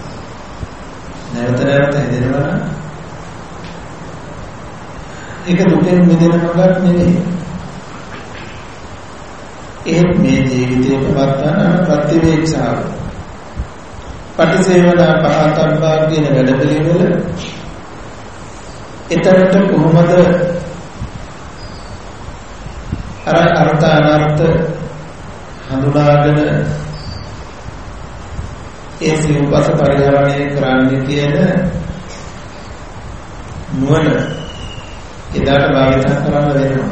නැවත නැවත හැදෙනවා නම් ඒක දුකෙන් මිදෙන මඟක් නෙවෙයි. ඒ මේ ජීවිතේ පවත්වන ප්‍රතිවේක්ෂාව. පටිසේවනා පහතබ්බා කියන වැඩ පිළිවෙල එතරම්ට කොහොමද අර අර්ථ අනර්ථ හඳුනාගෙන ඒ සිව්පස පරිහරණය කරන්නේ කියන නුවණ එදාට භාවිත කරන්න වෙනවා.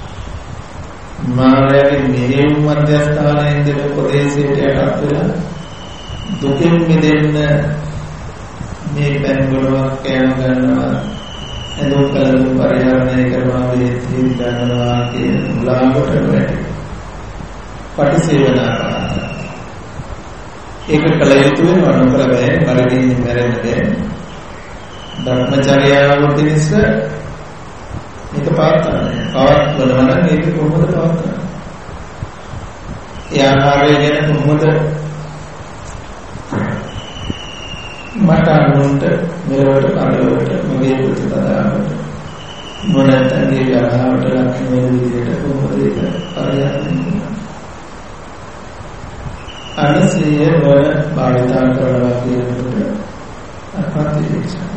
මායාවේ මෙහෙයුම් මධ්‍යස්ථානයේ ඉඳලා උපදේශයට යටත් වෙලා දුකින් මිදෙන්න මේ පෙන් වලක් කෑම ගන්නවා, එදෝ කලු පරිහරණය කරනවා, වේදී ගන්නවා කියන උලාකට වැටේ. පටිසේවනා කරනවා. ඒක කල යුතු වෙනවා, නොකල බෑ. මරණින් මැරෙන්න බෑ. ධර්මචර්යාව පිණිස මේක පාත්තන්නේ. පවත්වනවා නම් ඒක කොහොමද පවත්වන්නේ? ඒ ආකාරය ගැන කොහොමද මට අනුන්ට මෙලොවට පරලොවට මගේ ප්‍රතිපදාවට මොනතරම්ගේ ග්‍රහවට ලක්ෂණ වෙන විදිහට කොහොමද ඒක පරිහරණය කරන්නේ? අනසිය වල භාවිතා කරනවා කියනකොට අපත්‍යක්ෂයි.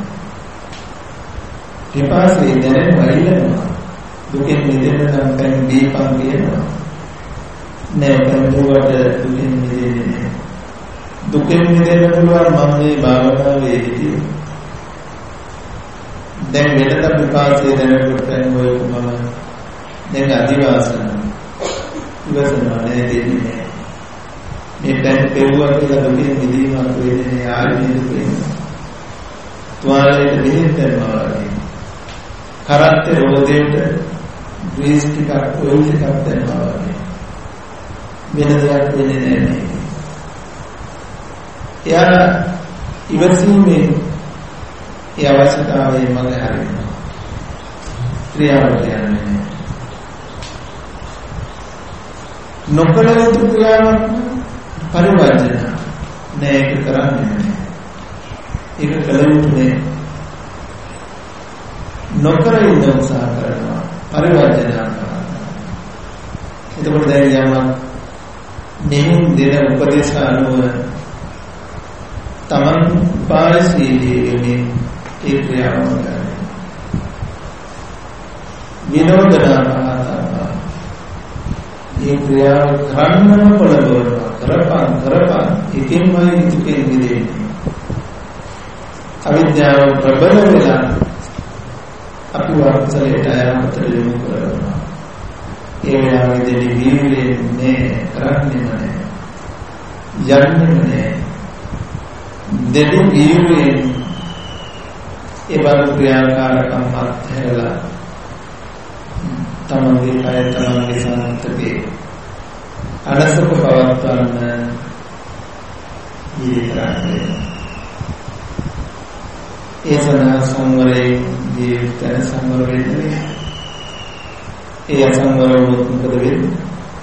විපාසයේ දැනෙන වෛලනවා. දුකෙන් මිදෙන්න නම් පැන් දීපන් කියනවා. නෑ පැන් දුවට දුකෙන් මිදෙන්නේ නෑ. දුකෙන් මිදෙන්න පුළුවන් මම මේ භාවනාවේ හිටියේ. දැන් මෙතන විපාසයේ දැනෙනකොට පැන් ඔය මම දැන් අදිවාසන ඉවසනවා නෑ දෙන්නේ නෑ. මේ පැන් පෙව්වා කියලා දුකෙන් මිදීමක් වෙන්නේ ආයෙත් දුකෙන්. තුවාලයට දෙහින් කරනවා වගේ. කරත්තේ රෝදේට ද්වේෂ ටිකක් ඔයල් ටිකක් දෙනවා වගේ. වෙන දෙයක් වෙන්නේ නැහැ. එයා ඉවසීමේ ඒ අවශ්‍යතාවය මගේ හරිනවා. ක්‍රියාවට යන්නේ නොකල යුතු ක්‍රියාවක් පරිවර්ජන නෑ ඒක කරන්නේ නෑ. ඒක කල යුතු නෑ. නොකර ඉන්න උත්සාහ කරනවා පරිවර්ජන කරනවා. එතකොට දැන් යමක් මෙහින් දෙන උපදේශ අනුව තමන් පාරසීලී වෙමින් ඒ ක්‍රියාව කරනවා. විනෝදනා පහතබ්බා ඒ ක්‍රියාව කරන්නම පොළඹවනවා. කරපන් කරපන් එකෙන්මයි දුකෙන් මිදෙන්නේ. අවිද්‍යාව ප්‍රබල වෙලා අපි වර්තසලයට යමතර යොමු කරනවා. ඒ වෙලාවේදී වීර්යයෙන් මේ කරන්නේම නැහැ. යන්නේම නැහැ. දෙවි වීර්යයෙන් ඒ බඳු ක්‍රියාකාරකම් අත්හැරලා තමන්ගේ කය තමන්ගේ සාන්තකේ අනසක පවත්වන්න ඊතරන්නේ. ඒ සඳහා සංවරයෙන් ජීවිතය සංවර වෙන්නේ. ඒ අසංවර වුණොත් මොකද වෙන්නේ?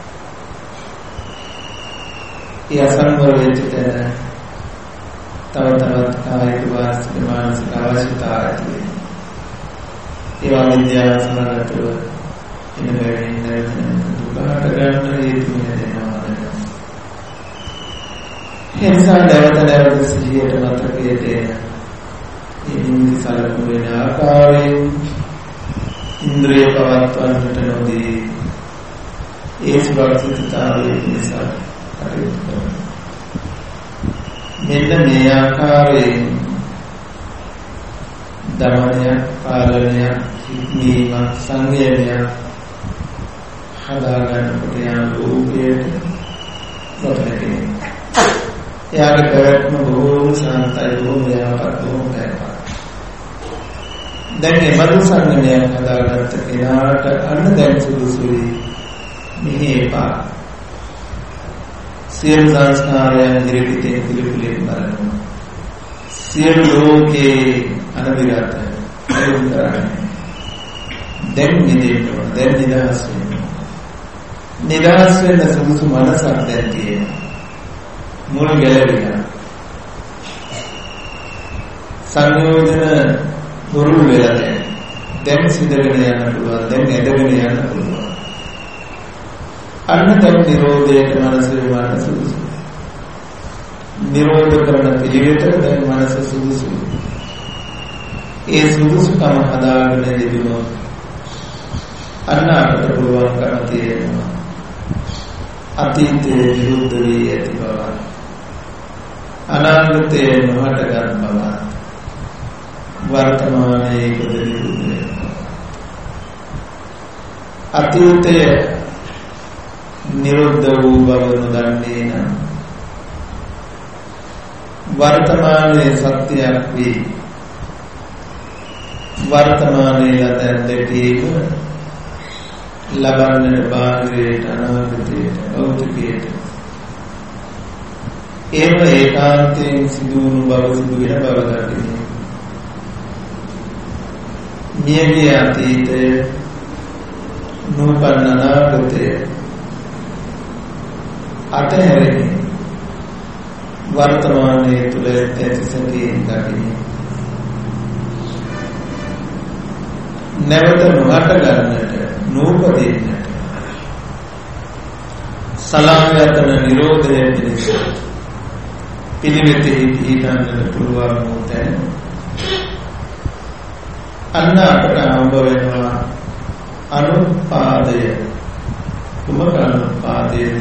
ඒ අසංවර වෙච්ච තැන තව තවත් කායික වාචික මානසික අවශ්‍යතා ඇති වෙනවා. ඒවා විද්‍යාව සමගතුව එන බැවින් දුකට ගන්න හේතු වෙනවා. එනිසා නැවත නැවත සිහියට මතකයට එන මේ නිමිති සලකුණු වෙන ආකාරයෙන් ඉන්ද්‍රිය පවත්වන්නට නොදී ඒ සුරක්ෂිතතාවයේ නිසා කටයුතු කරනවා. මෙන්න මේ ආකාරයෙන් දමනයක්, පාලනයක්, හික්මීමක්, සංයමයක් හදාගන්නකොට යන රූපයට නොතැකේ. එයාගේ පැවැත්ම බොහෝම සාන්තයි, බොහෝම යාපත්, බොහෝම පැහැපත්. දැන් මේ මధు සංයමයක් හදාගත්ත කෙනාට අන්න දැන් සුදුසුයි මෙහි එපා. සියලු සංස්කාරයන් ඉරිපිතේ පිළිපිලින් බලනවා. සියලු ලෝකේ අනවිරත අනුන් කරන්නේ. දැන් නිදෙන්න ඕන. දැන් නිදහස් වෙන්න. නිදහස් වෙන්න සුදුසු මනසක් දැන් තියෙනවා. මුල් ගැලවිලා. සංයෝජන දුරු වෙලා දැන්. දැන් සිදගෙන යන්න පුළුවන්. දැන් ඇදගෙන යන්න පුළුවන්. අන්න දැන් නිරෝධයට මනස වේවන්න සුදුසුයි. නිරෝධ කරන පිළිවෙතට දැන් මනස සුදුසුයි. ඒ සුදුසුකම හදාගෙන ඉදිරියොත් අන්න අපට පුළුවන්කම තියෙනවා අතීතයේ විරුද්ධ වී ඇති බව, අනාගතයේ නොහට ගන්න බව, වර්තමානයේ ඉපද විරුද්ධ වෙනවා. අතීතයේ නිරුද්ධ වූ බව නොදන්නේ නම් වර්තමානයේ සත්‍යයක් වේ. වර්තමානයේ ලැබෙන්නට ලබන්නට බාහිරයට, අනාගතයට, භෞතිකයට ඒව ඒකාන්තයෙන් සිදුවුණු බව, සිදු වෙන බව දකින්නේ. මියගිය අතීතය, නූපන්න අනාගතය අතහැරෙන්නේ වර්තමානයේ තුල ඇති සතියෙන් දකින්නේ. නැවත නොහට ගන්නට, නූපදින්නට, සලායතන නිරෝධය පිණිස පිළිවෙතෙහි පිහිටන්නට පුළුවන් වූ තැන අන්න අපට හම්බ වෙනවා අනුපාදය. කුමක අනුපාදයේද?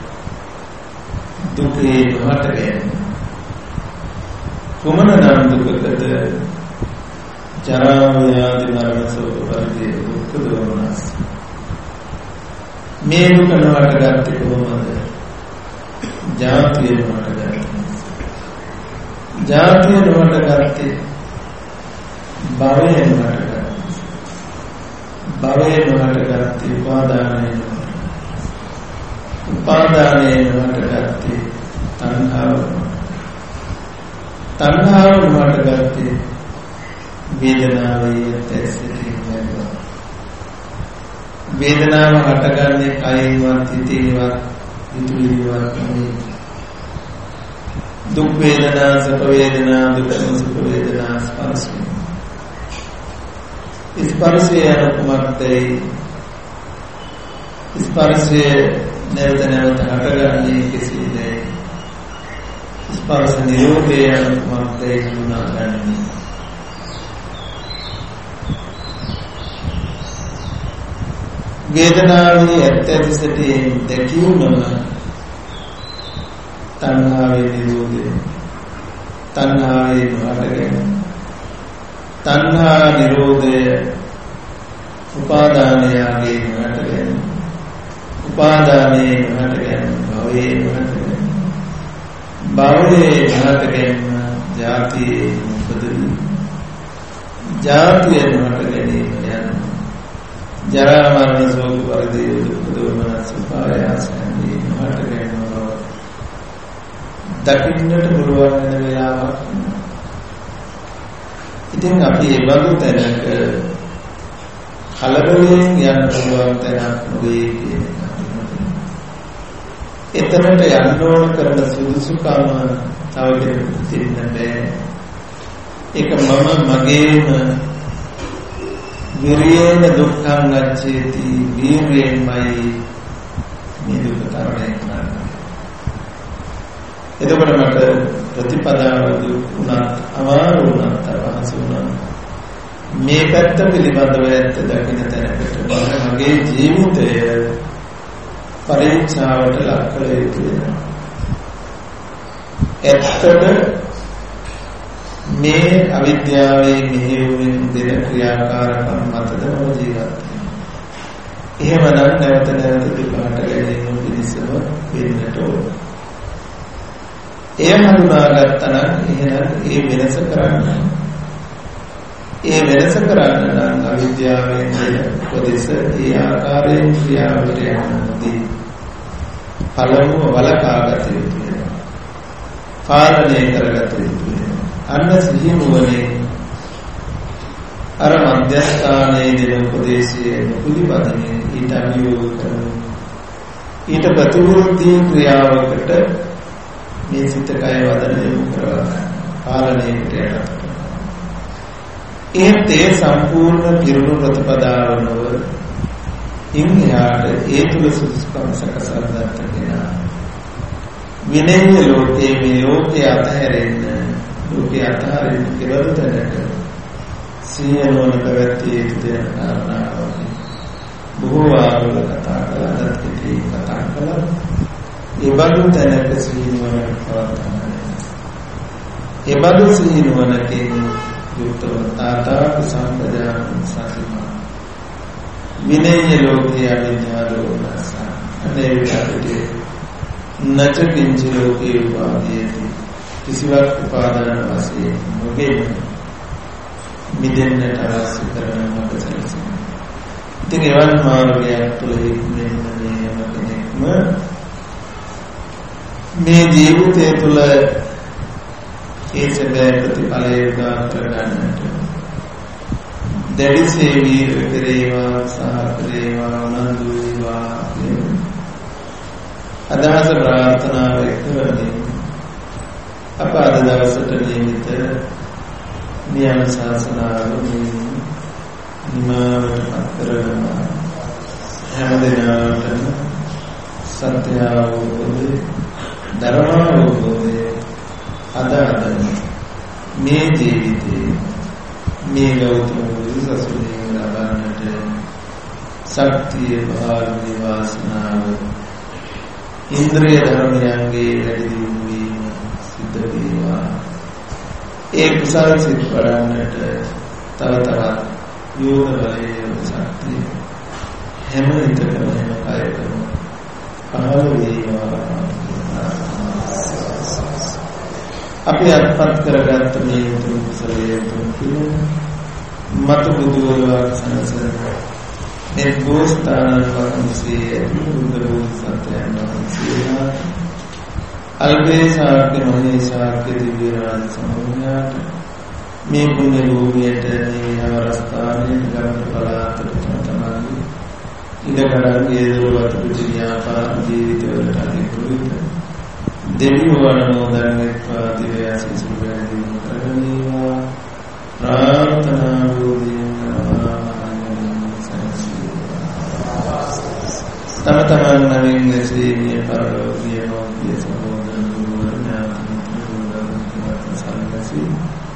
දුකේ නොහට ගැනීම. කුමන නම් දුකකද? ජරා ව්‍යාධි මරණ ශෝක පරිදේ දුක්ඛ දෝමනස්. මේ දුක නොහට ගත්තේ කොහොමද? ජාතිය නොහට ගත්තේ. ජාතිය නොහට ගත්තේ භවය නොහට ගත්තේ. භවය නොහට ගත්තේ උපාදානය නොහට. උපාදානය නොහට ගත්තේ තණ්හාව. තණ්හාව නොහට ගත්තේ වේදනාවේ ඇතිසිතින් නැතුව. වේදනාව හටගන්නේ කයින්වත්, හිතින්වත්, හිතුවිලිවත් නෙවෙයි. දුක් වේදනා, සුඛ වේදනා, දුක්ඛ සුඛ වේදනා ස්පර්ශ. ස්පර්ශය අනුකම්පතේ ස්පර්ශය නැවත නැවත හටගන්නේ කෙසේද? ස්පර්ශ නිරෝධය අනුකම්පතේ ගුණාගන්නේ. වේදනාවේ ඇත්ත ඇති සැටියෙන් දැකීමම තණ්හාවේ නිරෝධය. තණ්හාවේ නොහට ගැනීම. තණ්හා නිරෝධය උපාදානයේ නොහට ගැනීම. උපාදානයේ නොහට ගැනීම. භවයේ නොහට ගැනීම. භවයේ නොහට ගැනීම ජාතියේ උපදවීම. ජාතිය නොහට ගැනීම යන ජරා මරණ ශෝක පරිදේ දුක්ඛ දෝමනස් උපායාසයන් නොහට ගැනීම බව දකින්නට පුළුවන් වෙන වෙලාවක්. ඉතින් අපි ඒ බඳු තැනක කලබලයෙන් යන්න පුළුවන් තැනක් නෙවෙයි කියන්නේ. එතනට යන්න ඕන කරන සුදුසුකම තව කෙනෙකුට දෙන්න බෑ. ඒක මම මගේම විරියේන දුක්ඛං ගච්ඡේති, වීර්යයෙන්මයි මේ දුක තරණය කරන්නේ. එතකොට මට ප්‍රතිපදාව දුක්ුණත් අමාරු වුණත් අපහසු වුණත් මේ පැත්ත පිළිබඳව ඇත්ත දකින්න තැනකට මගේ ජීවිතය පරීක්ෂාවට ලක් කළ යුතු වෙනවා. ඇත්තට මේ අවිද්‍යාවේ මෙහෙයුමින් දෙන ක්‍රියාකාරකම් මතද මම ජීවත් වෙන්නේ. එහෙමනම් නැවත නැවත දුකට ගැනීම පිණිසම වෙන්නට ඕන. එය හඳුනාගත්තා නම් එහෙනම් ඒ වෙනස කරන්න. ඒ වෙනස කරන්න නම් අවිද්‍යාවෙන් දෙන උපදේශ ඒ ආකාරයෙන් ක්‍රියාවට යන්නදී පළමුව වලකාගත යුතු වෙනවා. පාලනය කරගත යුතු වෙනවා. අන්න සිහි නුවණේ අර මධ්‍යස්ථානයේ දෙන උපදේශයේ පිළිපදිනේ ඊට අනුයෝග කරනවා. ඊට ප්‍රතිවිරුද්ධ ක්‍රියාවකට මේ සිත කය වදන යොමු කරලා පාලනයට යනවා. ඒ සම්පූර්ණ පිරුණු ප්‍රතිපදාව නොව ඉන්හිහාට ඒ තුල සුදුසුකම් සකසාගත කෙනා විනය ලෝකයේ මේ ලෝකයේ අතහැරෙන්න ලෝකයේ අතහැරෙන්න කෙබඳු තැනක සියලුම පැවැත්විය යුතු දෙන කාරණාවක් බොහෝ ආවල කතා කළා දත්ති කතා කළා ඒ බඳු තැනක සිහිනුවන පවත්වන්න. ඒ බඳු සිහිනුවනකින් යුක්තව තාතාප සම්පදාන සතිමා විනය ලෝකයේ අවිද්‍යා ලෝකස අනේ විදිහට නච කිංච ලෝකේ උපාදීති කිසිවක් උපාදාන වශයෙන් නොගෙන මිදෙන්නට අවශ්‍ය කරන මොකදසලසන. ඉතින් එවන් මාර්ගයක් තුළ ඉන්නේ කෙනෙක්ම මේ ජීවිතය තුළ ඒ සැබෑ ප්‍රතිඵලය උදා කරගන්නට දැඩිසේ වීර කෙරේවා සහ කෙරේවා උනන්දු වේවා අදහස ප්‍රාර්ථනාව එක්වදී අප අද දවසට නියමිත මේ අනුශාසනාව නිමාවට පත් කරනවා. හැම දිනකටම සත්‍ය අවබෝධය ධර්ම අවබෝධය අද අද මේ ජීවිතේ මේ ගෞතම බුදුසසුනේ ලබන්නට ශක්තිය භාග්‍ය වාසනාව ඉන්ද්‍රිය ධර්මයන්ගේ වැඩි දියුණු වීම සිද්ධ වේවා. ඒ කුසල සිත් වඩන්නට තව තවත් යෝග බලයේ ශක්තිය හැම විටකම හැම කායකම පහළ වේවා. අපි අත්පත් කරගත්ත මේ උතුම් කුසලයේ තුන මත බුදුවරක් සනසන මේ ගෝස්ථාන වහන්සේ බුදු සත්‍යයන් වහන්සේලා අල්පේ ශාක්‍ය මහේ ශාක්‍ය දිව්‍ය රාජ සමූහයාට මේ පුණ්‍ය භූමියට මේ අවස්ථාවේ ගමන පළාතට තමයි ඉඳකරන්නේ දරුවත් පිටියාපා ජීවිතවලට අනිකුත් දෙවියෝ අනුමෝදන් වෙත්වා දිව්‍යාසී සුභයෙන් කරගනිවා. ප්‍රාර්ථනා වූදීනවා තම තමන් නමින් දෙසීමිය පරලෝකීය මෞර්තිය සහෝදර ගුරුවරයාට සම්පසී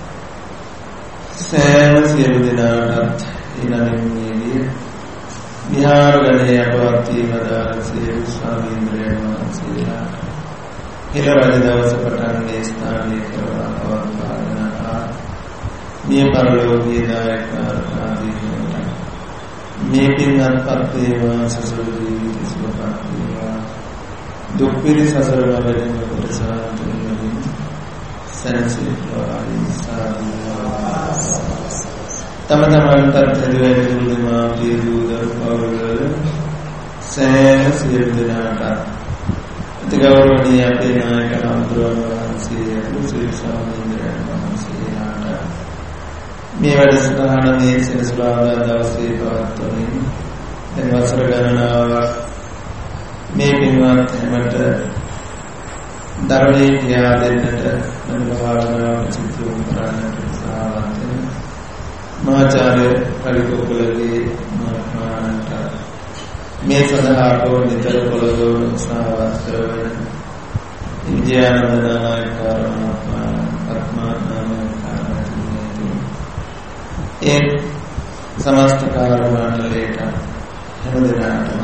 සෑම සියලු දෙනාටත් ඉනමින් විහාර ගණයේ අපවත් වීම දාන සියලු ස්වාමීන්ද්‍රයන් වහන්සේලා හෙළ රජ දවස පටන් මේ ස්ථානයේ කරවා පවත්වාගෙන මේ පරලෝකීය දායක ආරාධිත මේ පින්වත්පත් වේවා සසල ජීවිත සුවපත් වේවා දුක් පිරි සසර වලින් කොටසාන්ත වෙමින් සැනසෙත්වා ආනිසාරා. තම තමන්ට දෙවියන් දුරුමා පියදුදර පවවල සෑම සියලු දෙනාට ගෞරවනීය අපේ නායක හඳුරන වහන්සේ ශ්‍රී ස්වාමීන් වහන්සේලාට මේ වැඩසටහන මේ සෙනසුරාදා දවසේ පවත්වමින් දැන් වසර ගණනාවක් මේ පින්වත් හැමට ධර්මයේ කියා දෙන්නට මනෝභාවනාව සිදු කරන්නට සාවත් මහාචාර්ය පරිකෝපලගේ මහත්මයාට මේ සඳහා අපෝ නිතර පොළොව සාවත් කරවන විජයානන්දනාය කාරණාත්මා පත්මානාමකාරණති ඒ සමස්ත කාර්ය මණ්ඩලයට හැම දිනකටම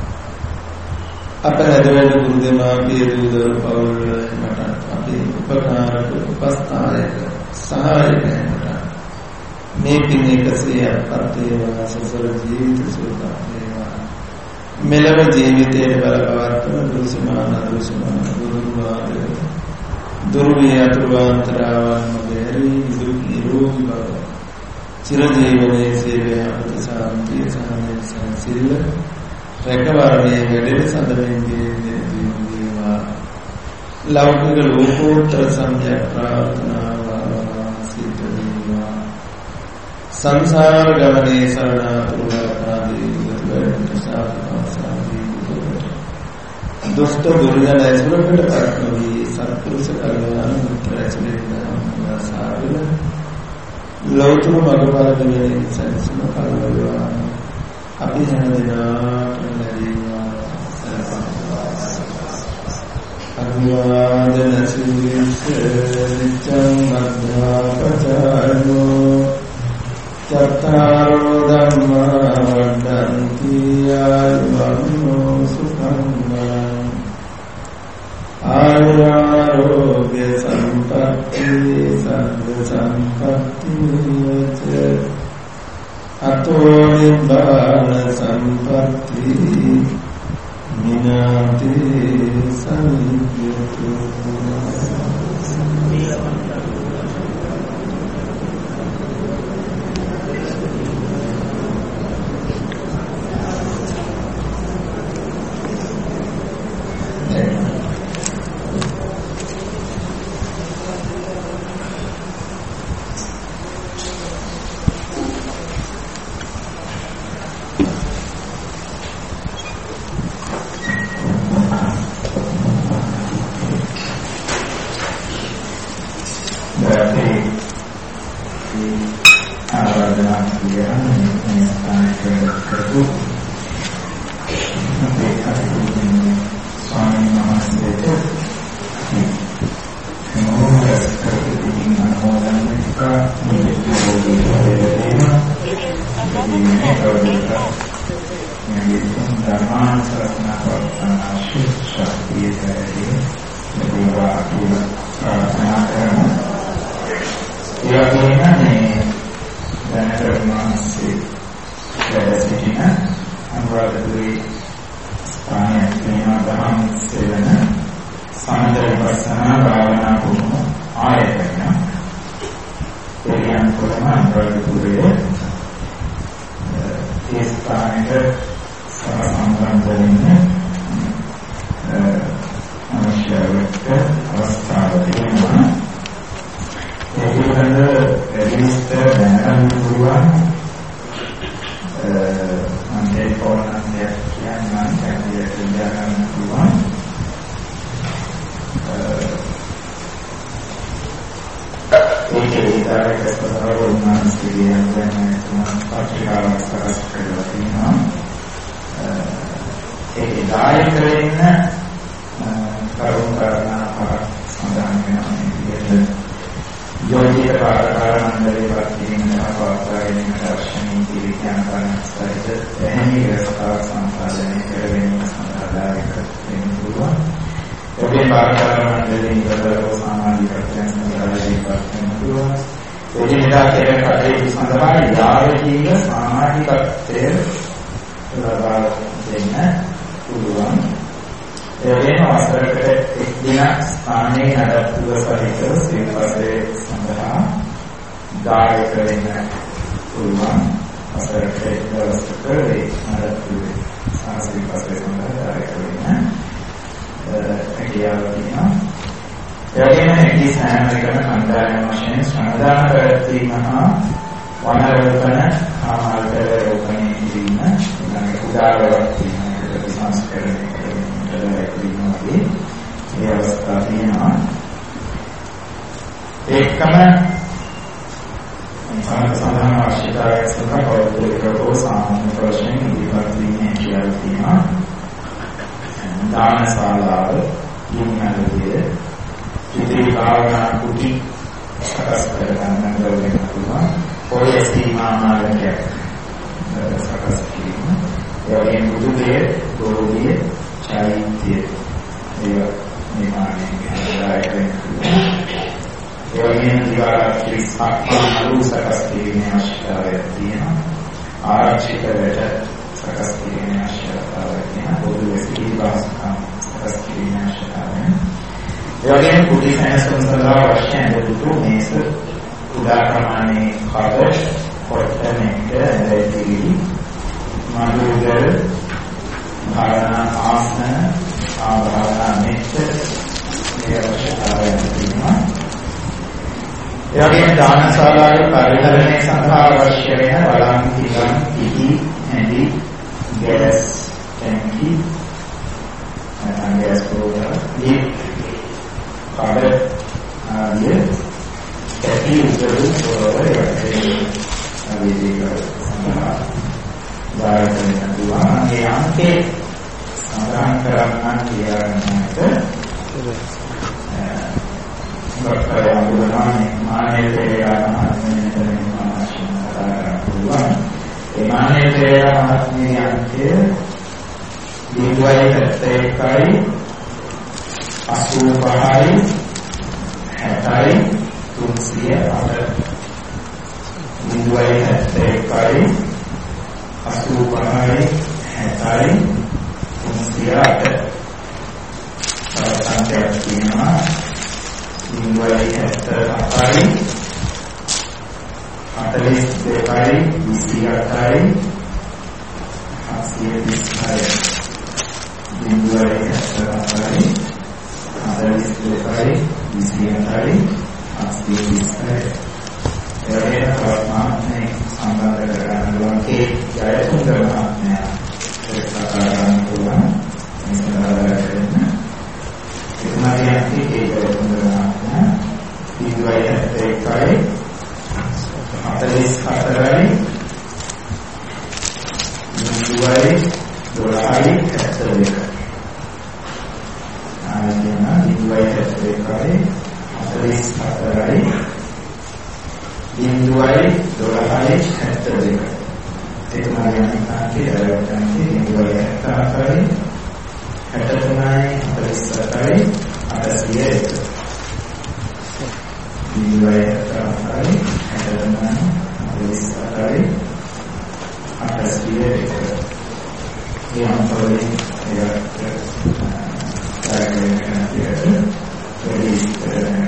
අප හැදවැඩ ගුරු දෙමාපිය දූ දරු පවුල් වලට අපි උපකාරක උපස්ථායක සහායකයන්ට මේ පින් එකසිය අපත් වේවා සසර ජීවිත සුවපත් වේවා මෙලව ජීවිතයේ බලපවත්වන දුසමාන දුසමාන දුර්වාද දුර්විය අතුරුවාන්තරාවන් බැරි දුක් නිරෝගී බව චිරජීවනයේ සේවය අපත සාන්තිය සහනය සංසිල්ල රැකවරණය වැඩෙන සඳරෙන්ගේ දේවා ලෞකික ලෝකෝත්තර සම්‍යක් ප්‍රාර්ථනාව සිද්ධ වේවා සංසාර ගමනේ සරණාතුරු ආදී දුකට සාපසාදී දුෂ්ට දුර්ජන ඇසුරකට පත්වී සත්පුරුෂ කල්යාණ මිත්‍ර ඇසුරෙන් සාගල ලෞතර මගපල දෙවියන් සැලසුම කල්වේවා අපි හැම දිනකට ලැබීවා අභිවාදන සිරිස නිච්ඡං මද්ධාපචාරෝ චත්තාරෝ ධම්මා වඩ්ඩන්ති ආයුවන්නෝ සුඛං ආයුරෝග්‍ය සම්පත්ති සම්ප සම්පත්ති විච අතෝ නිබ්බාන සම්පත්ති මිනාති සම්ප්‍යතු දාන ශාලාව, යුනියන්ගේ ඉතිරි භාවනා කුටි සකස් කර ගන්න ගෞරවයෙන් පුළුවන්. ඔය සීමා මාර්ගයක් සකස් කිරීම. ඒ වගේම බුදුදේ, ගෝධිය, චෛත්‍ය ඒවා නිර්මාණය කරන ඒ වගේම දිවාරාත්‍රි සක්මන් සකස් කිරීමේ අවශ්‍යතාවය තියෙනවා. ආරක්ෂිත වැඩ සකස් කිරීමේ අවශ්‍යතාවය තියෙනවා. පොදු සීලවාසකම් සකස් කිරීමේ අවශ්‍යතාවය. ඒ වගේම කුටි සැනසුම් සඳහා අවශ්‍ය ඇඳපුතු මේස උදා ප්‍රමාණයේ කඩ කොට්ටමෙන්ට ඇඳෙතිවි. මනුදර භාවනා ආසන ආභාවනා මෙච්චර මේ අවශ්‍යතාවය තියෙනවා. ඒ වගේම දානශාලාවේ පරිහරණය සඳහා අවශ්‍ය වෙන වළං පිටන් පිටි හැඳි ගෑස් ටැංකි අංගස් පොළොව දී කඩ ආදී කැටි උතුරු පොළොව යටේ අවේදික සඳහා දායකයන් දුවා මේ අංකේ සඳහන් කරන්න කියනකට වක්කය අනුගමනයේ මානව පෙරේරා මහත්මියන් මානසික කරා පුළුවන්. ඒ මානව පෙරේරා මහත්මිය අංකය දීවයි හැත්තෑකයි අසූපහයි හැටයි තුන්සිය අට දීවයි හැත්තෑකයි අසූපහයි හැටයි තුන්සිය අට සංඛ්‍යාවක් තියෙනවා. දීවයි හැත්තෑකයි හතළිස් දෙකයි විසි අටයි හත්සිය විස්සයි දීවයි හැත්තෑකයි හතළිස් දෙකයි විසි අටයි හත්සිය විස්සයි එවැනි ප්‍රමාණයක් සම්බන්ධ කරගන්න ඕන කේ ජයතුංග මහත්මයා ඒක සාකච්ඡා කරනවා. මේ සඳහා කරන්නේ එතුමාගේ ඒ ජයතුංග මහත්මයා දීවයි හැත්තෑකයි හතළිස් හතරයි දීවයි දොළහයි හැත්තෑකයි ආයතන දීවයි හැත්තෑකයි හතළිස් හතරයි දීවයි දොළහයි හැත්තෑකයි එතුමාගේ අනිකාගේ දරවටන්ගේ දීවයි හැත්තෑකයි හැත්තෑතුනයි හතළිස් හතරයි අටසිය එක දීවයි හැත්තෑකයි හැත්තෑතුනයි හතළිස් හතරයි අටසිය එක මේ අන්තවලින් ඒකට දායකයන් කෙනෙක්ට වැඩි කරගෙන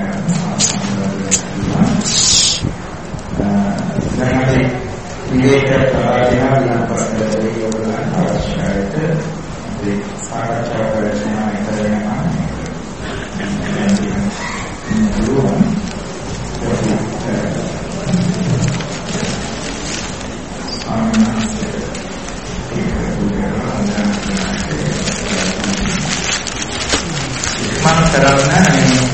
ආසන්නවල විවේක ප්‍රාර්ථනා විනාශ පස්සේ යෝගන අවශ්‍යයිත ඒ සාකච්ඡා කරගෙන ඉතරේනවා. මම කරන්නේ